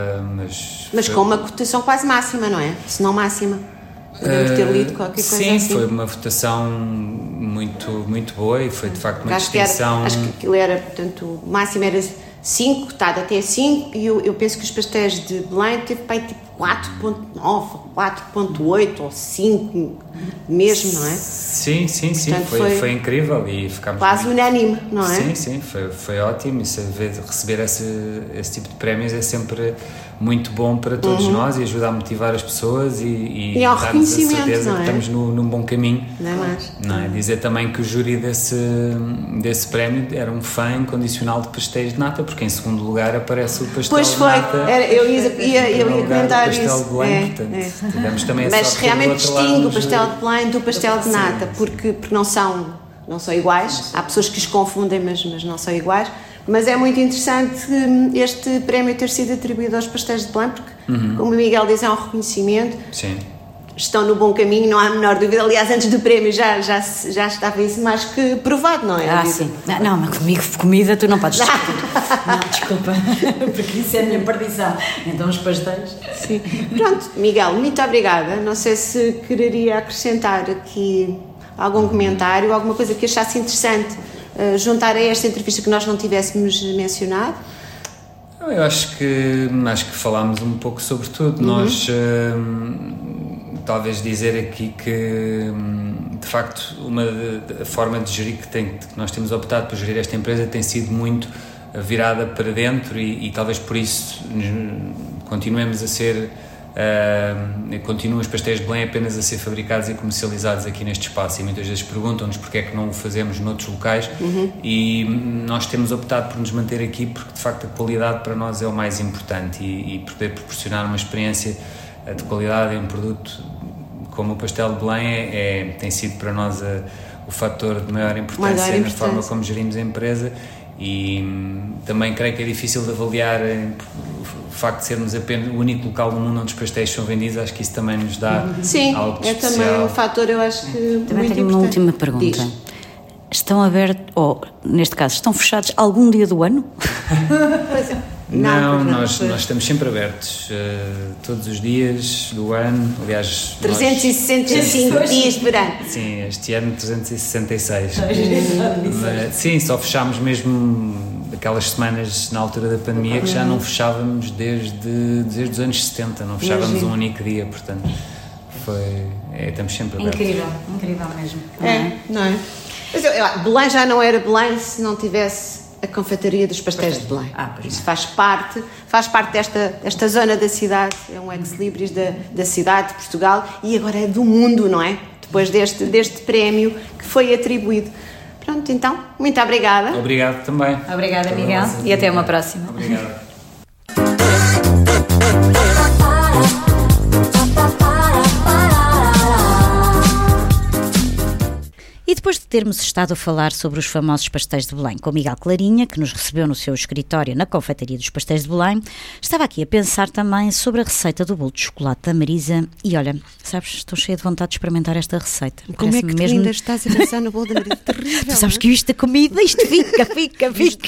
mas com uma cotação quase máxima, não é? Se não máxima. Podemos ter lido qualquer coisa sim, assim. Foi uma votação muito boa e foi de facto uma distinção. Acho que aquilo era, portanto, o máximo era 5, cotado até 5, e eu penso que os pastéis de Belém teve para aí tipo 4.9, 4.8 ou 5 mesmo, não é? Sim, portanto, foi incrível e ficámos quase unânime, não é? Sim, foi ótimo, e receber esse tipo de prémios é sempre muito bom para todos nós e ajuda a motivar as pessoas e ao dar-nos a certeza reconhecimento, que estamos num bom caminho. Não é mais? Não é? Dizer também que o júri desse prémio era um fã incondicional de pastéis de nata, porque em segundo lugar aparece o pastel de nata. Eu ia comentar isso. O pastel de Belém, portanto, tivemos também mas realmente distingue o pastel de Belém do pastel de nata, porque não são iguais. Há pessoas que os confundem, mas não são iguais. Mas é muito interessante este prémio ter sido atribuído aos pastéis de Belém, porque, como o Miguel diz, é um reconhecimento. Sim. Estão no bom caminho, não há a menor dúvida. Aliás, antes do prémio já estava isso mais que provado, não é? Sim. Não, mas comigo, comida, tu não podes discutir. Não, desculpa, porque isso é a minha perdição. Então os pastéis. Sim. Pronto, Miguel, muito obrigada. Não sei se quereria acrescentar aqui algum comentário, alguma coisa que achasse interessante juntar a esta entrevista que nós não tivéssemos mencionado. Eu acho que falámos um pouco sobre tudo. Nós, talvez dizer aqui que, de facto, a forma de gerir que nós temos optado por gerir esta empresa tem sido muito virada para dentro e talvez por isso continuemos a ser... continuam os pastéis de Belém apenas a ser fabricados e comercializados aqui neste espaço, e muitas vezes perguntam-nos porque é que não o fazemos noutros locais, e nós temos optado por nos manter aqui porque de facto a qualidade para nós é o mais importante, e poder proporcionar uma experiência de qualidade em um produto como o pastel de Belém tem sido para nós o fator de maior importância na forma como gerimos a empresa. E também creio que é difícil de avaliar o facto de sermos apenas o único local do mundo onde os pastéis são vendidos. Acho que isso também nos dá algo de especial. Sim, é também um fator, eu acho que também muito tenho importante. uma última pergunta. Diz. Estão abertos, ou neste caso, estão fechados algum dia do ano? Pois é. Não, nós estamos sempre abertos, todos os dias do ano, aliás... 365 dias por ano. Sim, este ano 366. Mas, sim, só fechámos mesmo aquelas semanas na altura da pandemia que já não fechávamos desde os anos 70, não fechávamos um único dia, portanto, estamos sempre abertos. Incrível mesmo. Não é? Mas Belém já não era Belém se não tivesse a confeitaria dos pastéis de Belém. Isso faz parte desta zona da cidade, é um ex-libris da cidade de Portugal e agora é do mundo, não é? Depois deste prémio que foi atribuído. Pronto, então, muito obrigada. Obrigado também. Obrigada, Miguel, e até uma próxima. Obrigado. E depois de termos estado a falar sobre os famosos pastéis de Belém com Miguel Clarinha, que nos recebeu no seu escritório na confeitaria dos pastéis de Belém, estava aqui a pensar também sobre a receita do bolo de chocolate da Marisa e olha, sabes, estou cheia de vontade de experimentar esta receita. Como é que tu ainda estás a pensar no bolo da Marisa? Terrível, tu sabes que isto da comida, isto fica.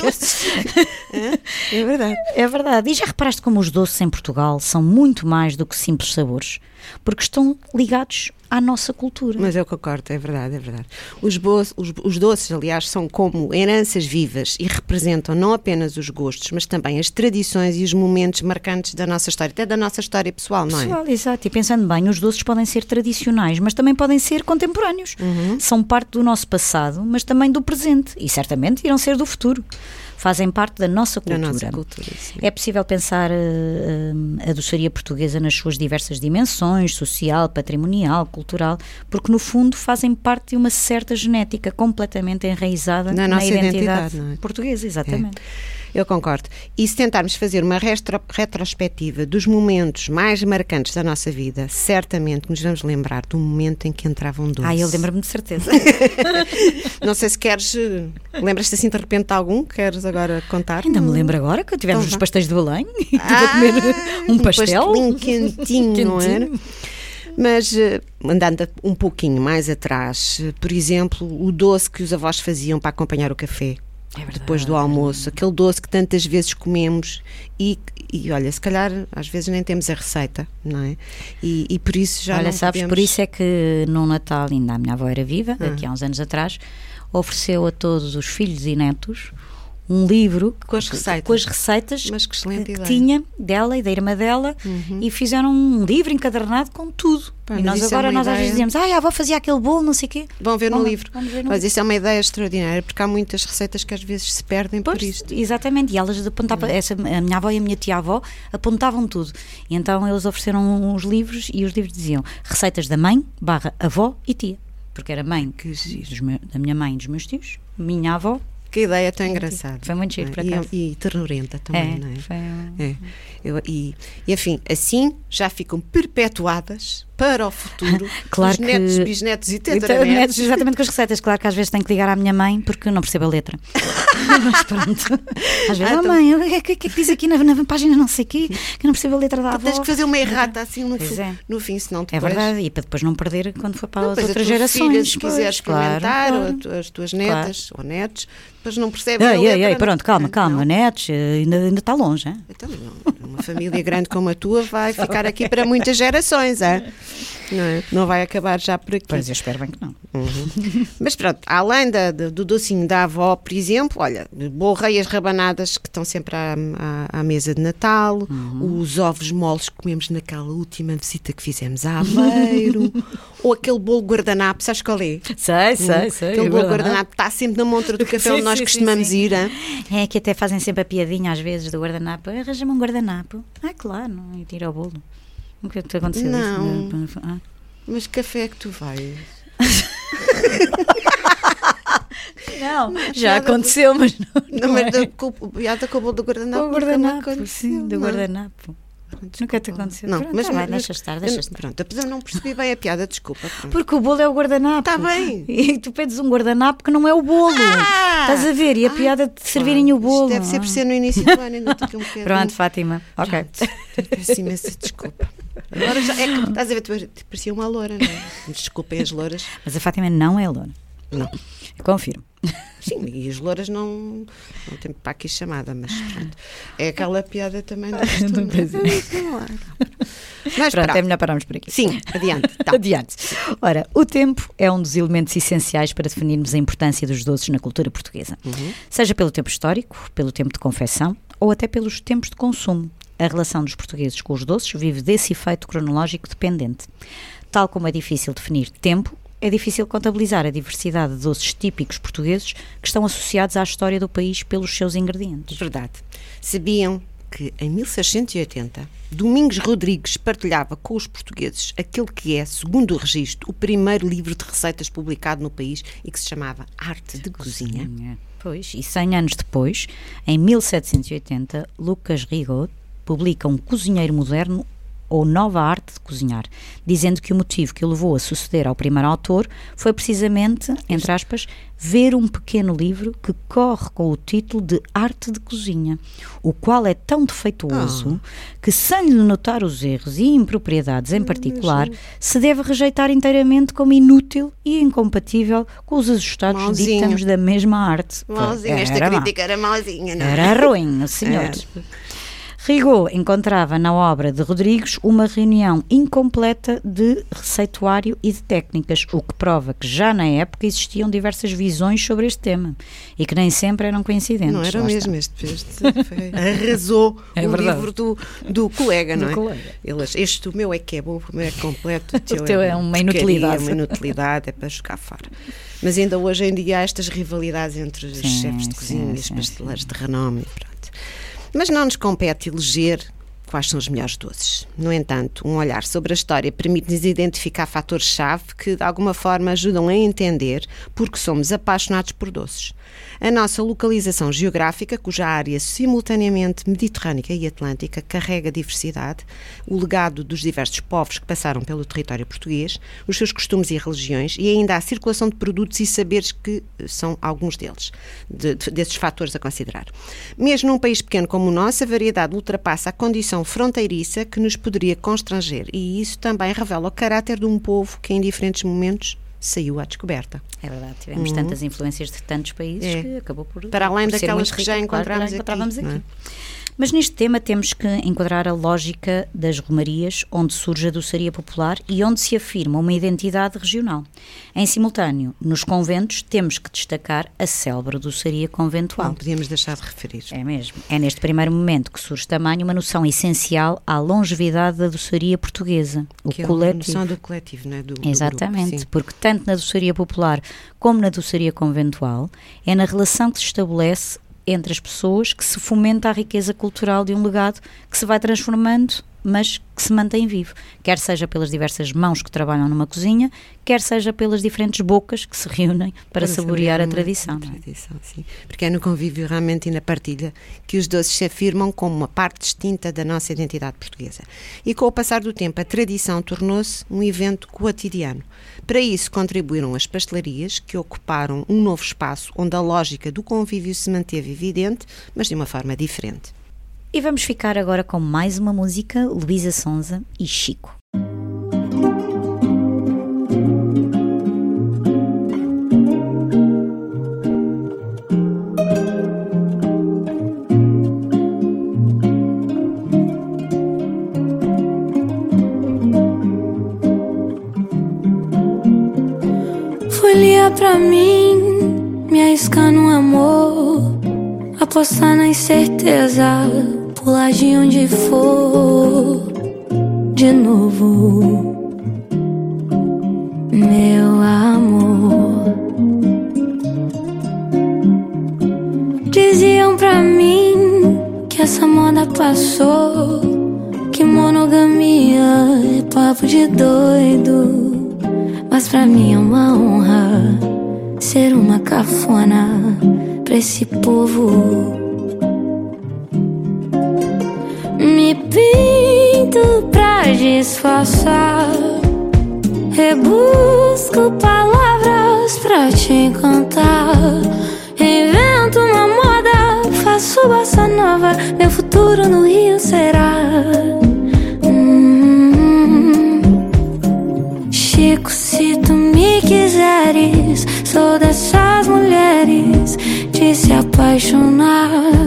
É verdade. É verdade. E já reparaste como os doces em Portugal são muito mais do que simples sabores? Porque estão ligados à nossa cultura. Mas eu concordo, é verdade, é verdade. Os doces, aliás, são como heranças vivas e representam não apenas os gostos, mas também as tradições e os momentos marcantes da nossa história, até da nossa história pessoal, não é? Pessoal, exato. E pensando bem, os doces podem ser tradicionais, mas também podem ser contemporâneos. São parte do nosso passado, mas também do presente. E certamente irão ser do futuro. Fazem parte da nossa cultura. É possível pensar a doçaria portuguesa nas suas diversas dimensões, social, patrimonial, cultural, porque no fundo fazem parte de uma certa genética completamente enraizada na nossa identidade não é? Portuguesa, exatamente. Eu concordo. E se tentarmos fazer uma retrospectiva dos momentos mais marcantes da nossa vida, certamente nos vamos lembrar do momento em que entrava um doce. Eu lembro-me de certeza. Não sei se queres... Lembras-te assim de repente de algum? Queres agora contar? Ainda me lembro agora que tivemos os pastéis de Belém e estive a comer um pastel. Pastelinho quentinho, não era? Mas andando um pouquinho mais atrás, por exemplo, o doce que os avós faziam para acompanhar o café. Depois do almoço, aquele doce que tantas vezes comemos e olha, se calhar às vezes nem temos a receita, não é? E por isso já não sabes, podemos... por isso é que no Natal, ainda a minha avó era viva, aqui há uns anos atrás, ofereceu a todos os filhos e netos um livro com as receitas, mas que tinha dela e da irmã dela e fizeram um livro encadernado com tudo. E nós agora nós às vezes dizemos, a avó fazia aquele bolo, não sei o quê. Vão ver no livro. Mas isso é uma ideia extraordinária, porque há muitas receitas que às vezes se perdem por isto. Exatamente, e elas apontavam, a minha avó e a minha tia-avó apontavam tudo. E então eles ofereceram uns livros e os livros diziam receitas da mãe, /avó e tia. Porque era mãe da minha mãe e dos meus tios, minha avó. Que ideia tão engraçada. Foi muito giro, por acaso. E ternurenta também, não é? Foi E enfim, assim já ficam perpetuadas para o futuro claro os netos, bisnetos e tetaranetos. Exatamente, com as receitas. Claro que às vezes tenho que ligar à minha mãe porque não percebo a letra. Mas pronto. Às vezes, mãe, o que é que diz aqui na página não sei o quê, que eu não percebo a letra da avó. Tens que fazer uma errata assim no fim, senão depois... É verdade, e para depois não perder quando for para as outras gerações. Filha, se quiseres experimentar, ou as tuas netas ou netos, depois não percebem a letra. Pronto, calma, netos, ainda está longe. Hein? Então, uma família grande como a tua vai ficar aqui para muitas gerações, não é? Não vai acabar já por aqui. Pois eu espero bem que não. Mas pronto, além do docinho da avó, por exemplo, olha, borreias rabanadas que estão sempre à mesa de Natal, os ovos moles que comemos naquela última visita que fizemos a Aveiro, ou aquele bolo guardanapo, sabes qual é? Sei. Aquele bolo guardanapo está sempre na montra do café onde nós costumamos ir. É que até fazem sempre a piadinha às vezes do guardanapo. Arranja-me um guardanapo. Claro, não, e tira o bolo. O que te aconteceu? Não, mas café é que tu vais? Não, já aconteceu, mas não mas é. Piada com o bolo do guardanapo. Com o guardanapo, sim, do guardanapo. Nunca te aconteceu. Não, pronto, mas deixa estar. Pronto, eu não percebi bem a piada, desculpa. Pronto. Porque o bolo é o guardanapo. Está bem. E tu pedes um guardanapo que não é o bolo. Estás a ver? E a piada de servirem o bolo. Deve ser por ser no início do ano. Ainda um pronto, Fátima. Ok. Peço imensa desculpa. Agora já, estás a ver, tu parecia uma loura, não é? Desculpem as louras. Mas a Fátima não é loura. Não. Eu confirmo. Sim, e as louras não tem para aqui chamada, mas pronto. É aquela piada também do costume. Mas pronto, é melhor pararmos por aqui. Sim, adiante. Tá. Adiante. Ora, o tempo é um dos elementos essenciais para definirmos a importância dos doces na cultura portuguesa. Seja pelo tempo histórico, pelo tempo de confecção ou até pelos tempos de consumo. A relação dos portugueses com os doces vive desse efeito cronológico dependente. Tal como é difícil definir tempo, é difícil contabilizar a diversidade de doces típicos portugueses que estão associados à história do país pelos seus ingredientes. Verdade. Sabiam que em 1680 Domingos Rodrigues partilhava com os portugueses aquele que é, segundo o registro, o primeiro livro de receitas publicado no país e que se chamava Arte de Cozinha. Pois, e 100 anos depois, em 1780, Lucas Rigaud publica Um Cozinheiro Moderno ou Nova Arte de Cozinhar, dizendo que o motivo que o levou a suceder ao primeiro autor foi precisamente, entre aspas, ver um pequeno livro que corre com o título de Arte de Cozinha, o qual é tão defeituoso que, sem lhe notar os erros e impropriedades em particular, se deve rejeitar inteiramente como inútil e incompatível com os ajustados ditames da mesma arte. Mauzinho, esta crítica era mauzinha, não é? Era ruim, senhor. Rigaud encontrava na obra de Rodrigues uma reunião incompleta de receituário e de técnicas, o que prova que já na época existiam diversas visões sobre este tema e que nem sempre eram coincidentes. Não era mesmo, arrasou o livro do colega, não é? Este o meu é que é bom, o meu é completo, o teu é uma inutilidade. É uma inutilidade, é para jogar fora. Mas ainda hoje em dia há estas rivalidades entre os chefes de cozinha e os pasteleiros de renome. Pronto. Mas não nos compete eleger quais são os melhores doces. No entanto, um olhar sobre a história permite-nos identificar fatores-chave que, de alguma forma, ajudam a entender porque somos apaixonados por doces. A nossa localização geográfica, cuja área simultaneamente mediterrânica e atlântica carrega diversidade, o legado dos diversos povos que passaram pelo território português, os seus costumes e religiões e ainda a circulação de produtos e saberes que são alguns deles, desses fatores a considerar. Mesmo num país pequeno como o nosso, a variedade ultrapassa a condição fronteiriça que nos poderia constranger e isso também revela o caráter de um povo que em diferentes momentos saiu à descoberta. É verdade, tivemos tantas influências de tantos países que acabou por para além por daquelas que já encontrávamos aqui. Mas neste tema temos que enquadrar a lógica das romarias, onde surge a doçaria popular e onde se afirma uma identidade regional. Em simultâneo, nos conventos, temos que destacar a célebre doçaria conventual. Não podíamos deixar de referir. É mesmo. É neste primeiro momento que surge também uma noção essencial à longevidade da doçaria portuguesa, o coletivo. É a noção do coletivo, não é? Exatamente, grupo, porque tanto na doçaria popular como na doçaria conventual, é na relação que se estabelece entre as pessoas que se fomenta a riqueza cultural de um legado que se vai transformando, mas que se mantém vivo, quer seja pelas diversas mãos que trabalham numa cozinha, quer seja pelas diferentes bocas que se reúnem para saborear a tradição. Sim. Porque é no convívio realmente e na partilha que os doces se afirmam como uma parte distinta da nossa identidade portuguesa. E com o passar do tempo, a tradição tornou-se um evento cotidiano. Para isso contribuíram as pastelarias, que ocuparam um novo espaço onde a lógica do convívio se manteve evidente, mas de uma forma diferente. E vamos ficar agora com mais uma música, Luísa Sonza e Chico. Folia pra mim, me arriscar no amor, apostar na incerteza, pular de onde for, de novo, meu amor. Diziam pra mim que essa moda passou, que monogamia é papo de doido, mas pra mim é uma honra ser uma cafona pra esse povo. Me pinto pra disfarçar, rebusco palavras pra te encantar, invento uma moda, faço bossa nova, meu futuro no Rio será. Chico, se tu me quiseres, sou dessas mulheres de se apaixonar.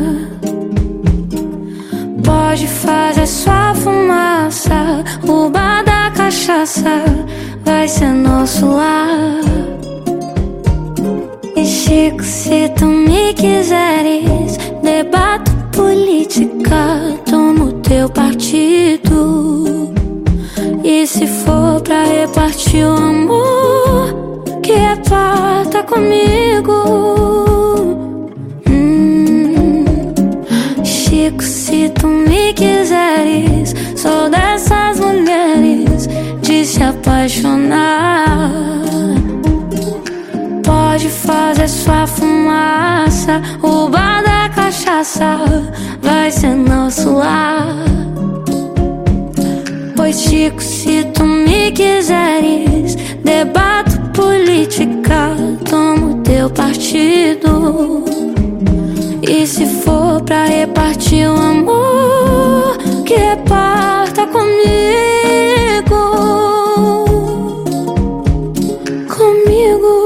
Pode fazer sua fumaça, o bar da cachaça vai ser nosso lar. E Chico, se tu me quiseres, debato política, tomo teu partido. E se for pra repartir o amor, que reparta comigo. Chico, se tu me quiseres, sou dessas mulheres de se apaixonar. Pode fazer sua fumaça, o bar da cachaça vai ser nosso lar. Pois Chico, se tu me quiseres, debato política, tomo teu partido. E se for pra repartir o amor, que reparta comigo. Comigo.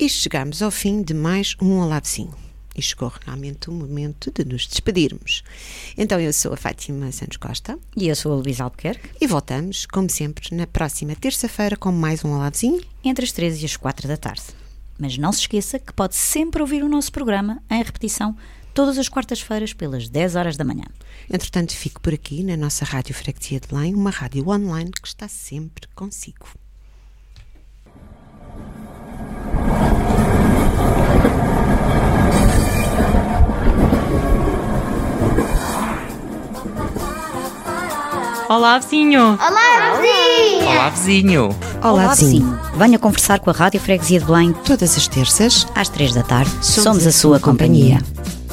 E chegamos ao fim de mais um Olá Vizinho. E chegou realmente o momento de nos despedirmos. Então eu sou a Fátima Santos Costa. E eu sou a Luísa Albuquerque. E voltamos, como sempre, na próxima terça-feira com mais um Olá Vizinho. Entre as 13 e as 4 da tarde. Mas não se esqueça que pode sempre ouvir o nosso programa em repetição todas as quartas-feiras pelas 10 horas da manhã. Entretanto, fico por aqui na nossa Rádio Freguesia de Belém, uma rádio online que está sempre consigo. Olá, vizinho! Olá, vizinha! Olá, vizinho! Olá, vizinho! Venha conversar com a Rádio Freguesia de Belém Todas as terças, às 3 da tarde. Somos a sua companhia.